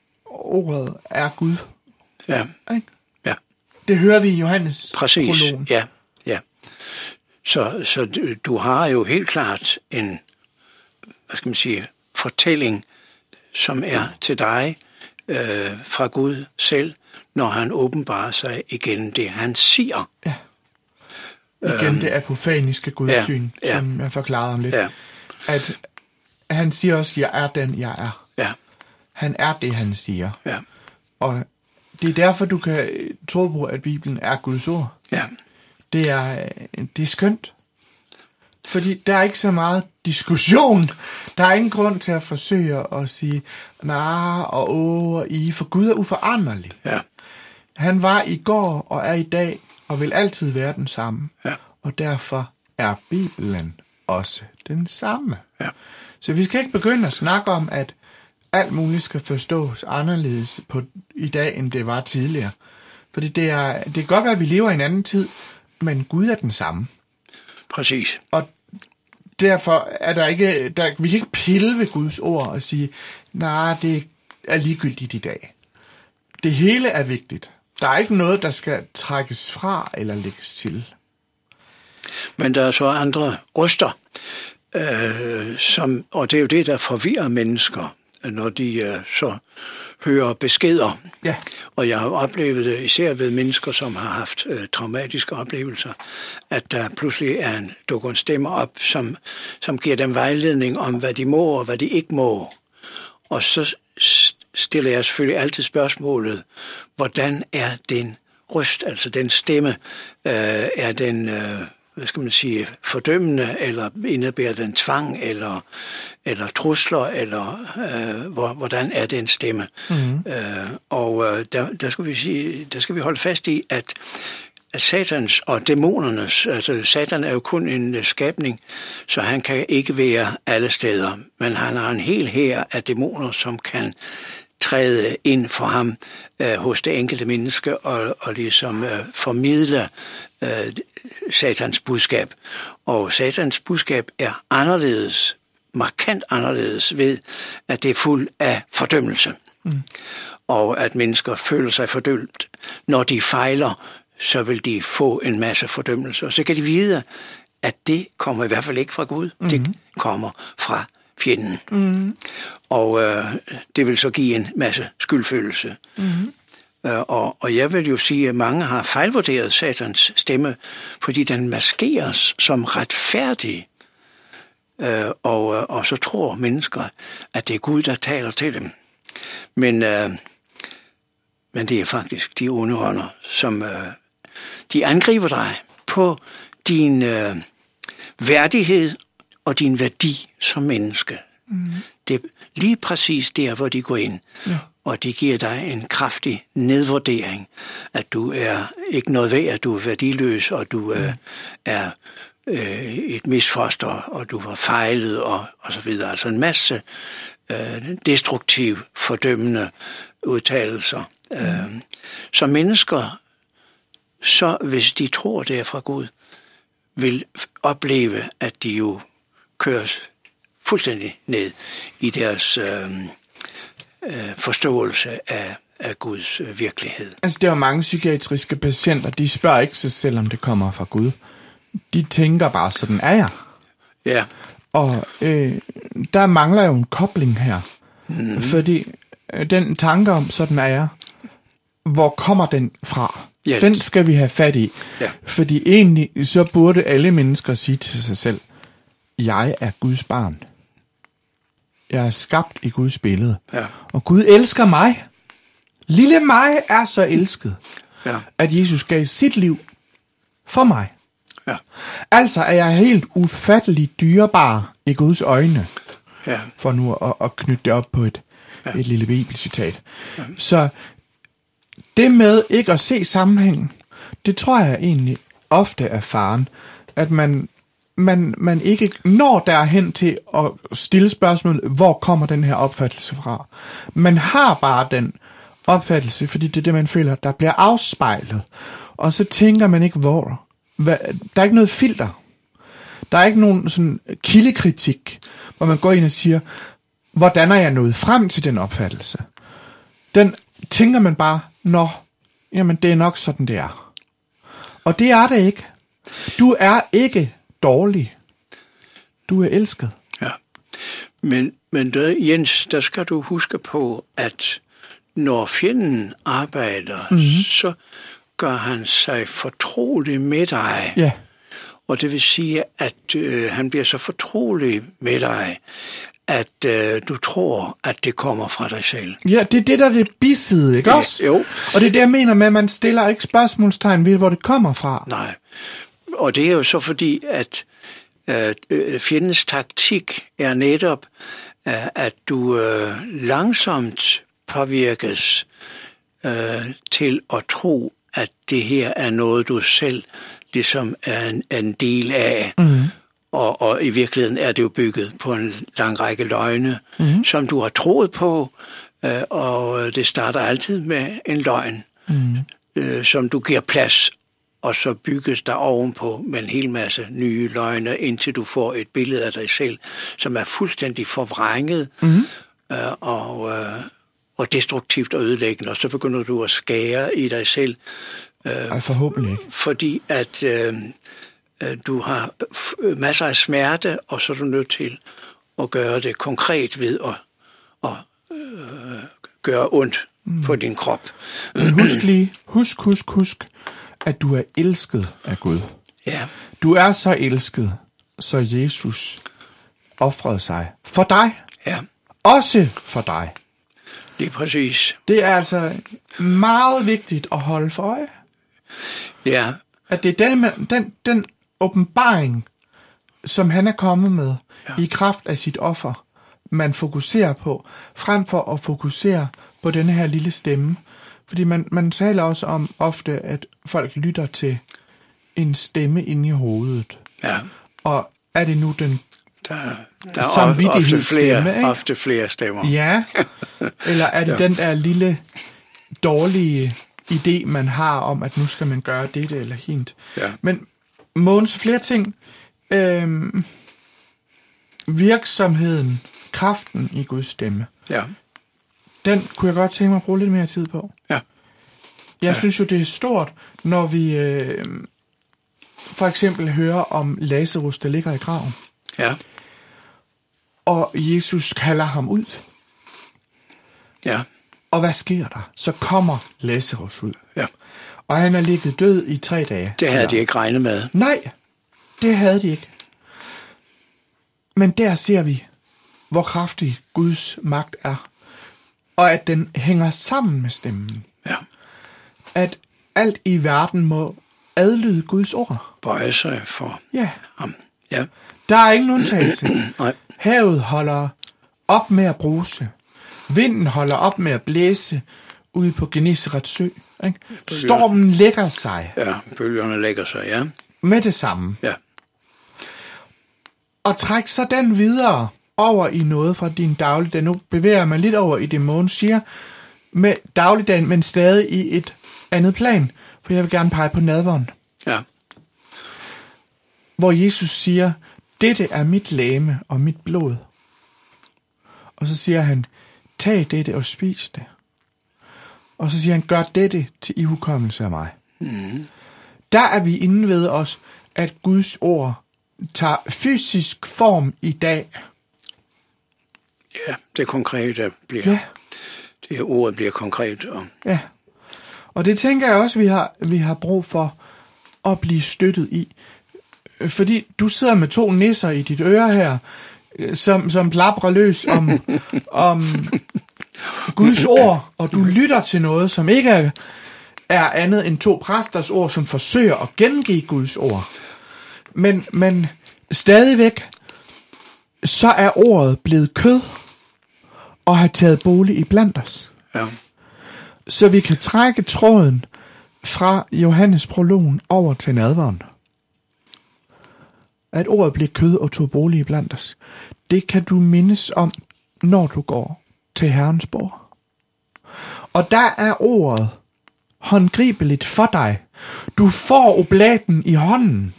ordet er Gud. ja, Ikke? ja. Det hører vi i Johannes Præcis, prologen. ja, ja. Så, så du, du har jo helt klart en, hvad skal man sige, fortælling, som er til dig øh, fra Gud selv, når han åbenbarer sig igennem det, han siger. Ja. Igen øhm, det apofaniske gudsyn, ja, ja. som jeg forklarede om lidt. Ja, At han siger også, jeg er den, jeg er. ja, Han er det, han siger. ja, Og det er derfor, du kan tro på, at Bibelen er Guds ord. ja, Det er, det er skønt. Fordi der er ikke så meget diskussion. Der er ingen grund til at forsøge at sige, nej og åh og i, for Gud er uforanderlig. ja, Han var i går og er i dag og vil altid være den samme. ja, Og derfor er Bibelen også den samme. ja. Så vi skal ikke begynde at snakke om, at alt muligt skal forstås anderledes på, i dag, end det var tidligere. Fordi det er, det kan godt være, at vi lever i en anden tid, men Gud er den samme. Præcis. Og derfor er der ikke, der, vi kan ikke pille ved Guds ord og sige, nej, det er ligegyldigt i dag. Det hele er vigtigt. Der er ikke noget, der skal trækkes fra eller lægges til. Men der er så andre røster, øh, som, og det er jo det, der forvirrer mennesker, når de øh, så hører beskeder. Ja. Og jeg har oplevet det især ved mennesker, som har haft øh, traumatiske oplevelser, at der pludselig er en, dukker en stemme op, som, som giver dem vejledning om, hvad de må og hvad de ikke må. Og så stiller jeg selvfølgelig altid spørgsmålet, hvordan er den røst, altså den stemme, øh, er den, øh, hvad skal man sige, fordømmende, eller indebærer den tvang, eller, eller trusler, eller øh, hvor, hvordan er den stemme? Mm-hmm. Øh, og øh, der, der, skal vi sige, der skal vi holde fast i, at at Satans og dæmonernes, altså Satan er jo kun en skabning, så han kan ikke være alle steder, men han har en hel hær af dæmoner, som kan træde ind for ham øh, hos det enkelte menneske og, og ligesom øh, formidle øh, Satans budskab. Og Satans budskab er anderledes, markant anderledes ved, at det er fuld af fordømmelse. Mm. Og at mennesker føler sig fordømt, når de fejler, så vil de få en masse fordømmelse. Og så kan de vide, at det kommer i hvert fald ikke fra Gud. Mm-hmm. Det kommer fra fjenden. Mm. Og øh, det vil så give en masse skyldfølelse. Mm. Øh, og, og jeg vil jo sige, at mange har fejlvurderet Satans stemme, fordi den maskeres som retfærdig. Øh, og, og så tror mennesker, at det er Gud, der taler til dem. Men, øh, men det er faktisk de onde ånder, som øh, de angriber dig på din øh, værdighed og din værdi som menneske. Mm. Det er lige præcis der, hvor de går ind. Ja. Og de giver dig en kraftig nedvurdering, at du er ikke noget værd, at du er værdiløs, og du øh, er øh, et misfoster, og du har fejlet, og, og så videre. Altså en masse øh, destruktive, fordømmende udtalelser. Mm. Øh, så mennesker, så hvis de tror, det er fra Gud, vil opleve, at de jo køres fuldstændig ned i deres øh, øh, forståelse af, af Guds øh, virkelighed. Altså, der er mange psykiatriske patienter, de spørger ikke sig selv, om det kommer fra Gud. De tænker bare, sådan er jeg. Ja. Og øh, der mangler jo en kobling her. Mm. Fordi øh, den tanke om, sådan er jeg, hvor kommer den fra? Ja. Den skal vi have fat i. Ja. Fordi egentlig, så burde alle mennesker sige til sig selv, jeg er Guds barn. Jeg er skabt i Guds billede. Ja. Og Gud elsker mig. Lille mig er så elsket, Ja. at Jesus gav sit liv for mig. Ja. Altså er jeg helt ufattelig dyrebar i Guds øjne. Ja. For nu at, at knytte det op på et, ja. et lille bibelcitat. Ja. Så det med ikke at se sammenhængen, det tror jeg egentlig ofte er faren, at man, man, man ikke når derhen til at stille spørgsmålet, hvor kommer den her opfattelse fra. Man har bare den opfattelse, fordi det er det, man føler, der bliver afspejlet. Og så tænker man ikke, hvor. Hvad, der er ikke noget filter. Der er ikke nogen sådan kildekritik, hvor man går ind og siger, hvordan er jeg nået frem til den opfattelse? Den tænker man bare, nå, jamen det er nok sådan, det er. Og det er det ikke. Du er ikke dårlig. Du er elsket. Ja. Men, men der, Jens, der skal du huske på, at når fjenden arbejder, mm-hmm. så gør han sig fortrolig med dig. Ja. Og det vil sige, at øh, han bliver så fortrolig med dig, at øh, du tror, at det kommer fra dig selv. Ja, det er det, der er det biside, ikke Ja, også? jo. Og det er det, jeg mener med, at man stiller ikke spørgsmålstegn ved, hvor det kommer fra. Nej. Og det er jo så fordi, at øh, fjendens taktik er netop, øh, at du øh, langsomt påvirkes øh, til at tro, at det her er noget, du selv ligesom er en, en del af. Mm. Og, og i virkeligheden er det jo bygget på en lang række løgne, mm. som du har troet på, øh, og det starter altid med en løgn, mm. øh, som du giver plads, og så bygges der ovenpå med en hel masse nye løgne, indtil du får et billede af dig selv, som er fuldstændig forvrænget mm. øh, og, øh, og destruktivt og ødelæggende, og så begynder du at skære i dig selv. Øh, Ej, forhåbentlig ikke. Fordi at øh, du har masser af smerte, og så er du nødt til at gøre det konkret ved at, at øh, gøre ondt mm. på din krop. Men husk lige, husk, husk, husk, at du er elsket af Gud. Ja. Du er så elsket, så Jesus ofrede sig for dig. Ja. Også for dig. Det er præcis. Det er altså meget vigtigt at holde for øje. Ja. At det er den, den, den åbenbaring, som han er kommet med, ja. I kraft af sit offer, man fokuserer på, frem for at fokusere på denne her lille stemme. Fordi man, man taler også om ofte, at folk lytter til en stemme inde i hovedet. Ja. Og er det nu den der, der er ofte flere, stemme, ofte flere stemmer. Ja. Eller er det ja. Den der lille dårlige idé, man har om, at nu skal man gøre dette eller hint. Ja. Men Mogens, flere ting. Øhm, virksomheden, kraften i Guds stemme. Ja. Den kunne jeg godt tænke mig at bruge lidt mere tid på. Ja. Jeg ja. synes jo, det er stort, når vi øh, for eksempel hører om Lazarus, der ligger i graven. Ja. Og Jesus kalder ham ud. Ja. Og hvad sker der? Så kommer Lazarus ud. Ja. Og han er ligget død i tre dage. Det havde de ikke regnet med. Nej, det havde de ikke. Men der ser vi, hvor kraftig Guds magt er. Og at den hænger sammen med stemmen. Ja. At alt i verden må adlyde Guds ord. Bøje sig for Ja. ham. Ja. Der er ingen undtagelse. Nej. Havet holder op med at bruse. Vinden holder op med at blæse ude på Genesarets sø. Ikke? Stormen lægger sig Ja, bølgerne lægger sig, ja. med det samme. Ja. Og træk så den videre over i noget fra din dagligdag. Nu bevæger jeg mig lidt over i det, Mogens siger, med dagligdagen, men stadig i et andet plan. For jeg vil gerne pege på nadveren, Ja. hvor Jesus siger, dette er mit legeme og mit blod. Og så siger han, tag dette og spis det. Og så siger han, gør dette til ihukommelse af mig. Mm. Der er vi inde ved os, at Guds ord tager fysisk form i dag. Ja, det konkrete bliver... Ja. Det ordet bliver konkret. Og... Ja. Og det tænker jeg også, vi har, vi har brug for at blive støttet i. Fordi du sidder med to nisser i dit øre her, som, som plaprer løs om, om Guds ord, og du lytter til noget, som ikke er, er andet end to præsters ord, som forsøger at gengive Guds ord. Men, men stadigvæk, så er ordet blevet kød, og har taget bolig i blandt os. Ja. Så vi kan trække tråden fra Johannes prologen over til nadveren. At ordet blev kød og tog bolig i blandt os. Det kan du mindes om, når du går til Herrens bord. Og der er ordet håndgribeligt for dig. Du får oblaten i hånden.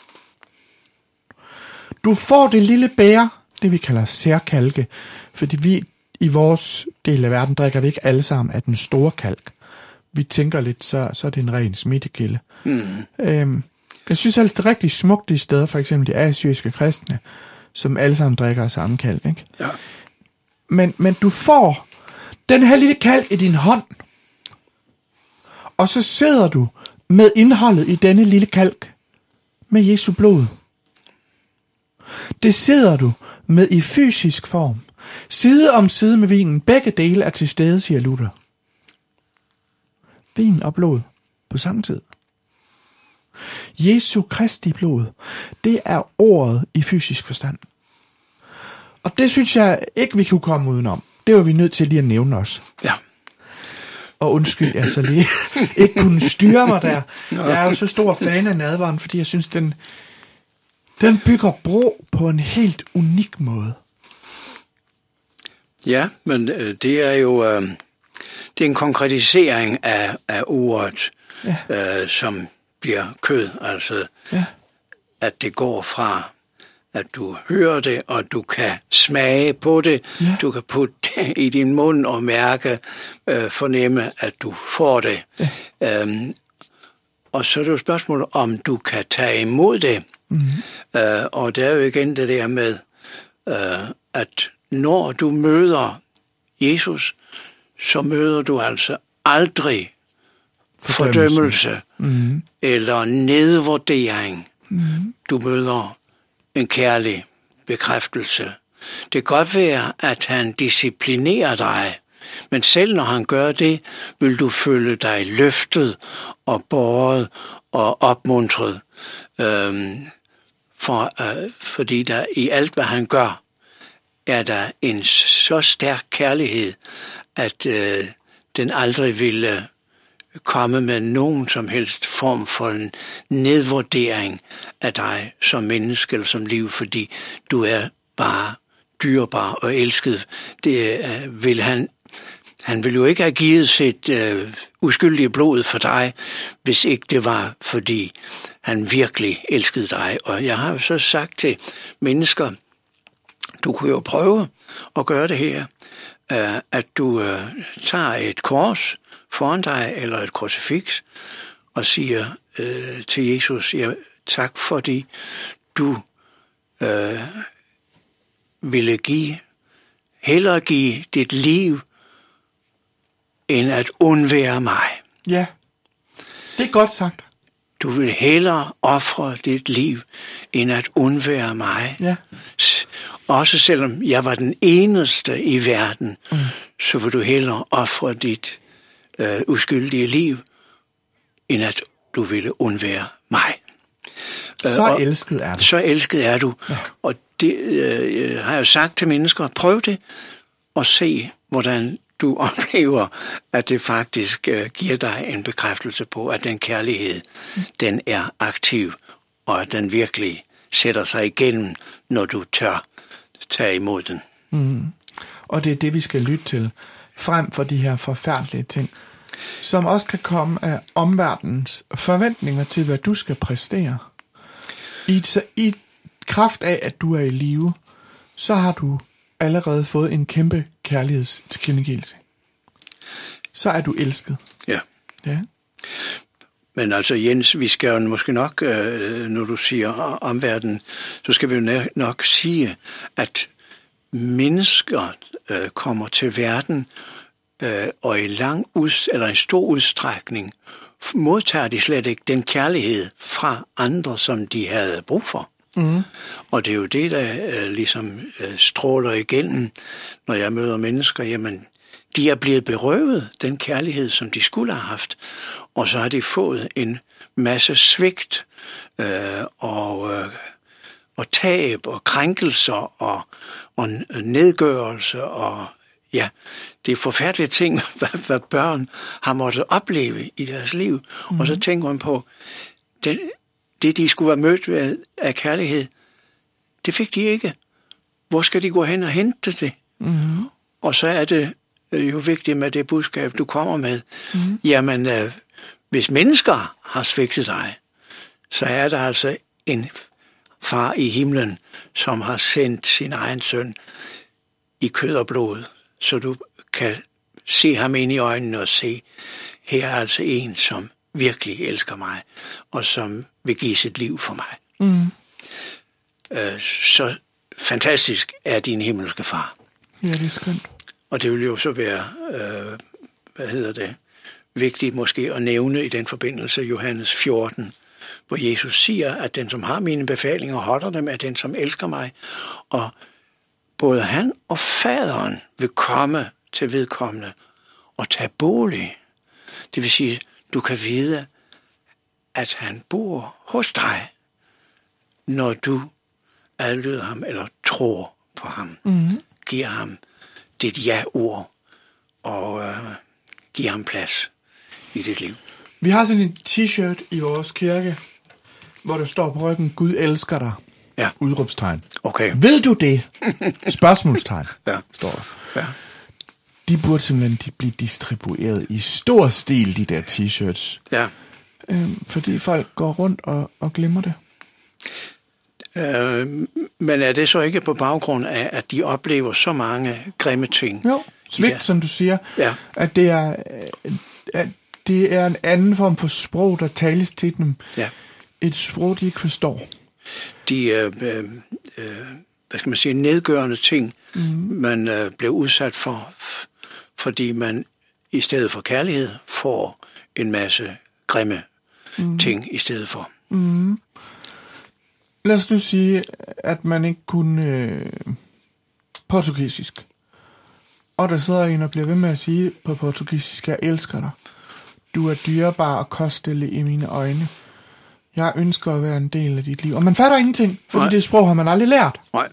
Du får det lille bæger, det vi kalder særkalke, fordi vi i vores del af verden drikker vi ikke alle sammen af den store kalk. Vi tænker lidt, så, så er det en ren smittekilde. Mm. Øhm, jeg synes altså, det er rigtig smukt de steder, for eksempel de assyriske kristne, som alle sammen drikker af samme kalk. Ikke? Ja. Men, men du får den her lille kalk i din hånd, og så sidder du med indholdet i denne lille kalk med Jesu blod. Det sidder du med i fysisk form. Side om side med vinen. Begge dele er til stede, siger Luther. Vin og blod på samme tid. Jesu Kristi blod, det er ordet i fysisk forstand. Og det synes jeg ikke, vi kunne komme udenom. Det var vi nødt til lige at nævne os. Ja. Og undskyld, jeg så lige ikke kunne styre mig der. Jeg er jo så stor fan af nadveren, fordi jeg synes, den, den bygger bro på en helt unik måde. Ja, men øh, det er jo øh, det er en konkretisering af, af ordet, ja. øh, som bliver kød. Altså, ja. At det går fra, at du hører det, og du kan smage på det. Ja. Du kan putte det i din mund og mærke, øh, fornemme, at du får det. Ja. Øhm, og så er det jo spørgsmålet, om du kan tage imod det. Mm-hmm. Øh, og det er jo igen det der med, øh, at når du møder Jesus, så møder du altså aldrig fordømmelse mm-hmm. eller nedvurdering. Mm-hmm. Du møder en kærlig bekræftelse. Det kan godt være, at han disciplinerer dig, men selv når han gør det, vil du føle dig løftet og båret og opmuntret. Øhm, for, øh, fordi der i alt, hvad han gør, er der en så stærk kærlighed, at øh, den aldrig ville komme med nogen som helst form for en nedvurdering af dig som menneske eller som liv, fordi du er bare dyrebar og elsket. Det øh, vil han, han ville jo ikke have givet sit øh, uskyldige blod for dig, hvis ikke det var, fordi han virkelig elskede dig. Og jeg har jo så sagt til mennesker, du kunne jo prøve at gøre det her, øh, at du øh, tager et kors foran dig, eller et krucifiks, og siger øh, til Jesus, ja, tak fordi du øh, ville give, hellere give dit liv, end at undvære mig. Ja, det er godt sagt. Du vil hellere ofre dit liv, end at undvære mig. Ja. Også selvom jeg var den eneste i verden, mm. så vil du hellere ofre dit øh, uskyldige liv, end at du ville undvære mig. Så og, elsket er du. Så elsket er du. Ja. Og det øh, har jeg jo sagt til mennesker, prøv det og se, hvordan du oplever, at det faktisk øh, giver dig en bekræftelse på, at den kærlighed, mm. den er aktiv, og at den virkelig sætter sig igennem, når du tør tage imod den. Mm. Og det er det, vi skal lytte til, frem for de her forfærdelige ting, som også kan komme af omverdenens forventninger til, hvad du skal præstere. I, I kraft af, at du er i live, så har du allerede fået en kæmpe kærlighedstilkendegivelse. Så er du elsket. Ja. Ja. Men altså Jens, vi skal jo måske nok, øh, når du siger omverdenen, så skal vi jo nok sige, at mennesker øh, kommer til verden, øh, og i lang ud, eller i stor udstrækning modtager de slet ikke den kærlighed fra andre, som de havde brug for. Mm. Og det er jo det, der øh, ligesom øh, stråler igennem, når jeg møder mennesker. Jamen, de er blevet berøvet den kærlighed, som de skulle have haft, og så har de fået en masse svigt øh, og, øh, og tab og krænkelser og, og nedgørelse og ja, det er forfærdelige ting, hvad, hvad børn har måttet opleve i deres liv. Mm. Og så tænker man på, det, det de skulle være mødt med af kærlighed, det fik de ikke. Hvor skal de gå hen og hente det? Mm. Og så er det jo vigtigt med det budskab, du kommer med. Mm. Jamen, øh, hvis mennesker har svigtet dig, så er der altså en far i himlen, som har sendt sin egen søn i kød og blod, så du kan se ham ind i øjnene og se, her er altså en, som virkelig elsker mig, og som vil give sit liv for mig. Mm. Øh, så fantastisk er din himmelske far. Ja, det er skønt. Og det vil jo så være, øh, hvad hedder det, vigtigt måske at nævne i den forbindelse Johannes fjorten, hvor Jesus siger, at den, som har mine befalinger, holder dem, er den, som elsker mig. Og både han og faderen vil komme til vedkommende og tage bolig. Det vil sige, du kan vide, at han bor hos dig, når du adlyder ham eller tror på ham. Mm-hmm. Giver ham dit ja-ord og øh, giver ham plads i dit liv. Vi har sådan en t-shirt i vores kirke, hvor der står på ryggen, Gud elsker dig. Ja. Udråbstegn. Okay. Ved du det? Spørgsmålstegn, ja. står der. Ja. De burde simpelthen de blive distribueret i stor stil, de der t-shirts. Ja. Øhm, fordi folk går rundt og, og glemmer det. Øh, men er det så ikke på baggrund af, at de oplever så mange grimme ting? Jo, svigt, ja. Som du siger. Ja. At det er, at det er en anden form for sprog, der tales til dem. Ja. Et sprog, de ikke forstår. De øh, øh, hvad skal man sige, nedgørende ting, mm. man øh, bliver udsat for, fordi man i stedet for kærlighed får en masse grimme mm. ting i stedet for. Mm. Lad os nu sige, at man ikke kunne øh, portugisisk. Og der sidder en og bliver ved med at sige på portugisisk, jeg elsker dig. Du er dyrebar og kostelig i mine øjne. Jeg ønsker at være en del af dit liv. Og man fatter ingenting, fordi Nej. Det sprog har man aldrig lært. Nej.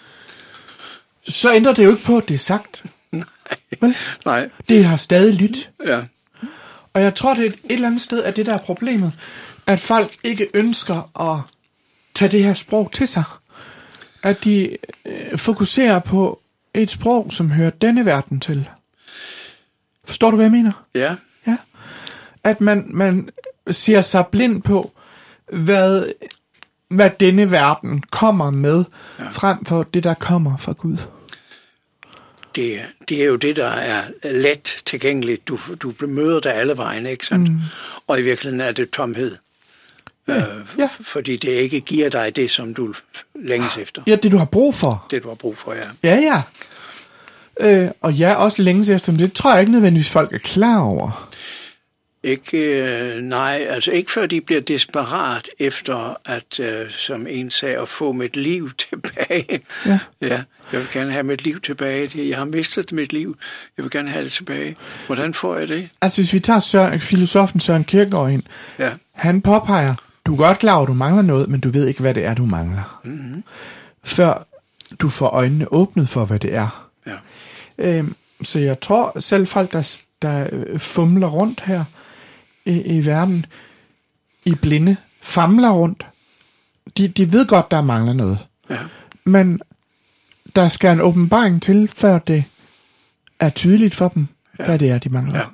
Så ændrer det jo ikke på, at det er sagt. Nej. Vel? Nej. Det har stadig lyt. Ja. Og jeg tror, det er et eller andet sted, at det der er problemet, at folk ikke ønsker at tage det her sprog til sig. At de øh, fokuserer på et sprog, som hører denne verden til. Forstår du, hvad jeg mener? Ja. Ja. At man, man ser sig blind på, hvad, hvad denne verden kommer med, ja. Frem for det, der kommer fra Gud. Det, det er jo det, der er let tilgængeligt. Du, du møder der alle vejen, ikke sandt? Mm. Og i virkeligheden er det tomhed. Øh, ja. Fordi det ikke giver dig det, som du længes efter. Ja, det du har brug for. Det du har brug for, ja. Ja, ja. Øh, og ja, også længes efter, men det tror jeg ikke nødvendigvis folk er klar over. Ikke, øh, nej, altså ikke før de bliver desperat efter, at, øh, som en sagde, at få mit liv tilbage. Ja. Ja, jeg vil gerne have mit liv tilbage. Jeg har mistet mit liv. Jeg vil gerne have det tilbage. Hvordan får jeg det? Altså, hvis vi tager Søren, filosofen Søren Kierkegaard ind, Ja. han påpeger, du er godt klar over, at du mangler noget, men du ved ikke, hvad det er, du mangler. Mm-hmm. Før du får øjnene åbnet for, hvad det er. Ja. Øhm, så jeg tror, selv folk, der, der fumler rundt her i, i verden, i blinde, famler rundt, de, de ved godt, der mangler noget. Ja. Men der skal en åbenbaring til, før det er tydeligt for dem, ja. hvad det er, de mangler. Ja.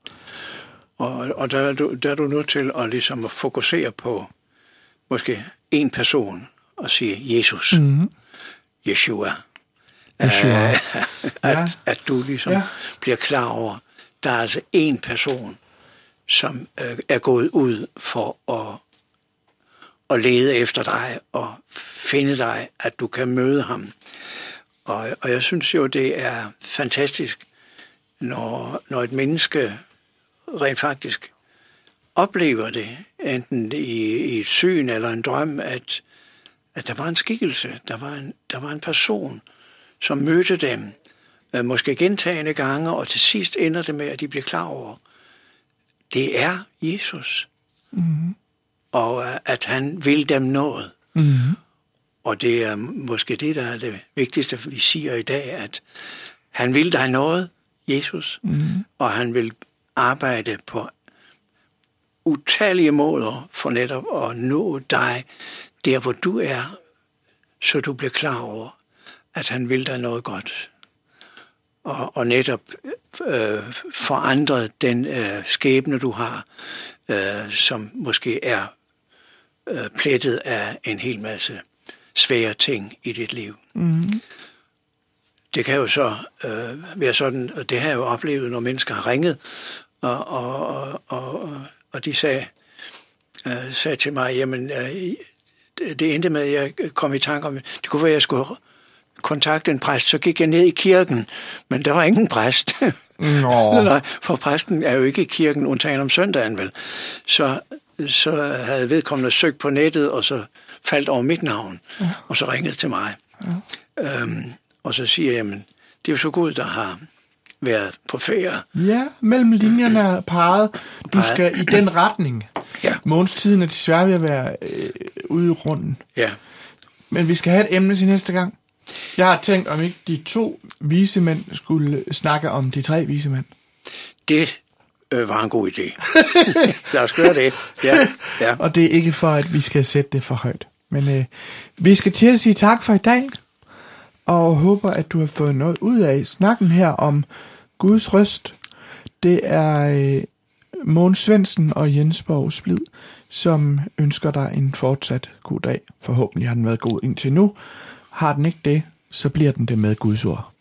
Og, og der, er du, der er du nødt til at, ligesom at fokusere på måske en person og sige Jesus, Mm-hmm. Yeshua. Yeshua. Uh, at, Ja. at du ligesom Ja. bliver klar over, der er altså en person, som øh, er gået ud for at, at lede efter dig og finde dig, at du kan møde ham. Og, og jeg synes jo, det er fantastisk, når, når et menneske rent faktisk oplever det, enten i, i et syn eller en drøm, at, at der var en skikkelse, der var en, der var en person, som mødte dem, øh, måske gentagne gange, og til sidst ender det med, at de bliver klar over, det er Jesus. Mm-hmm. Og øh, at han vil dem noget. Mm-hmm. Og det er måske det, der er det vigtigste, vi siger i dag, at han vil dig noget, Jesus, Mm-hmm. og han vil arbejde på utallige måder for netop at nå dig der, hvor du er, så du bliver klar over, at han vil dig noget godt. Og, og netop øh, forandre den øh, skæbne, du har, øh, som måske er øh, plettet af en hel masse svære ting i dit liv. Mm-hmm. Det kan jo så øh, være sådan, og det har jeg jo oplevet, når mennesker har ringet, og, og, og, og, og de sagde, øh, sagde til mig, jamen, øh, det endte med, at jeg kom i tanke om, det kunne være, at jeg skulle kontakte en præst, så gik jeg ned i kirken, men der var ingen præst. Nå. Nej, for præsten er jo ikke i kirken, undtagen om søndagen vel. Så, så havde vedkommende søgt på nettet, og så faldt over mit navn, ja. Og så ringede til mig. Ja. Øhm, og så siger jeg, men det er jo så Gud, der har været på ferie. Ja, mellem linjerne er parret. Du skal i den retning. Ja. Månedstiden er desværre ved at være øh, ude i runden. Ja. Men vi skal have et emne til næste gang. Jeg har tænkt, om ikke de to vise mænd skulle snakke om de tre vise mænd. Det øh, var en god idé. Lad os gøre det. Ja, ja. Og det er ikke for, at vi skal sætte det for højt. Men øh, vi skal til at sige tak for i dag. Og håber, at du har fået noget ud af snakken her om Guds røst. Det er øh, Mogens Svendsen og Jens Borg Splid, som ønsker dig en fortsat god dag. Forhåbentlig har den været god indtil nu. Har den ikke det, så bliver den det med Guds ord.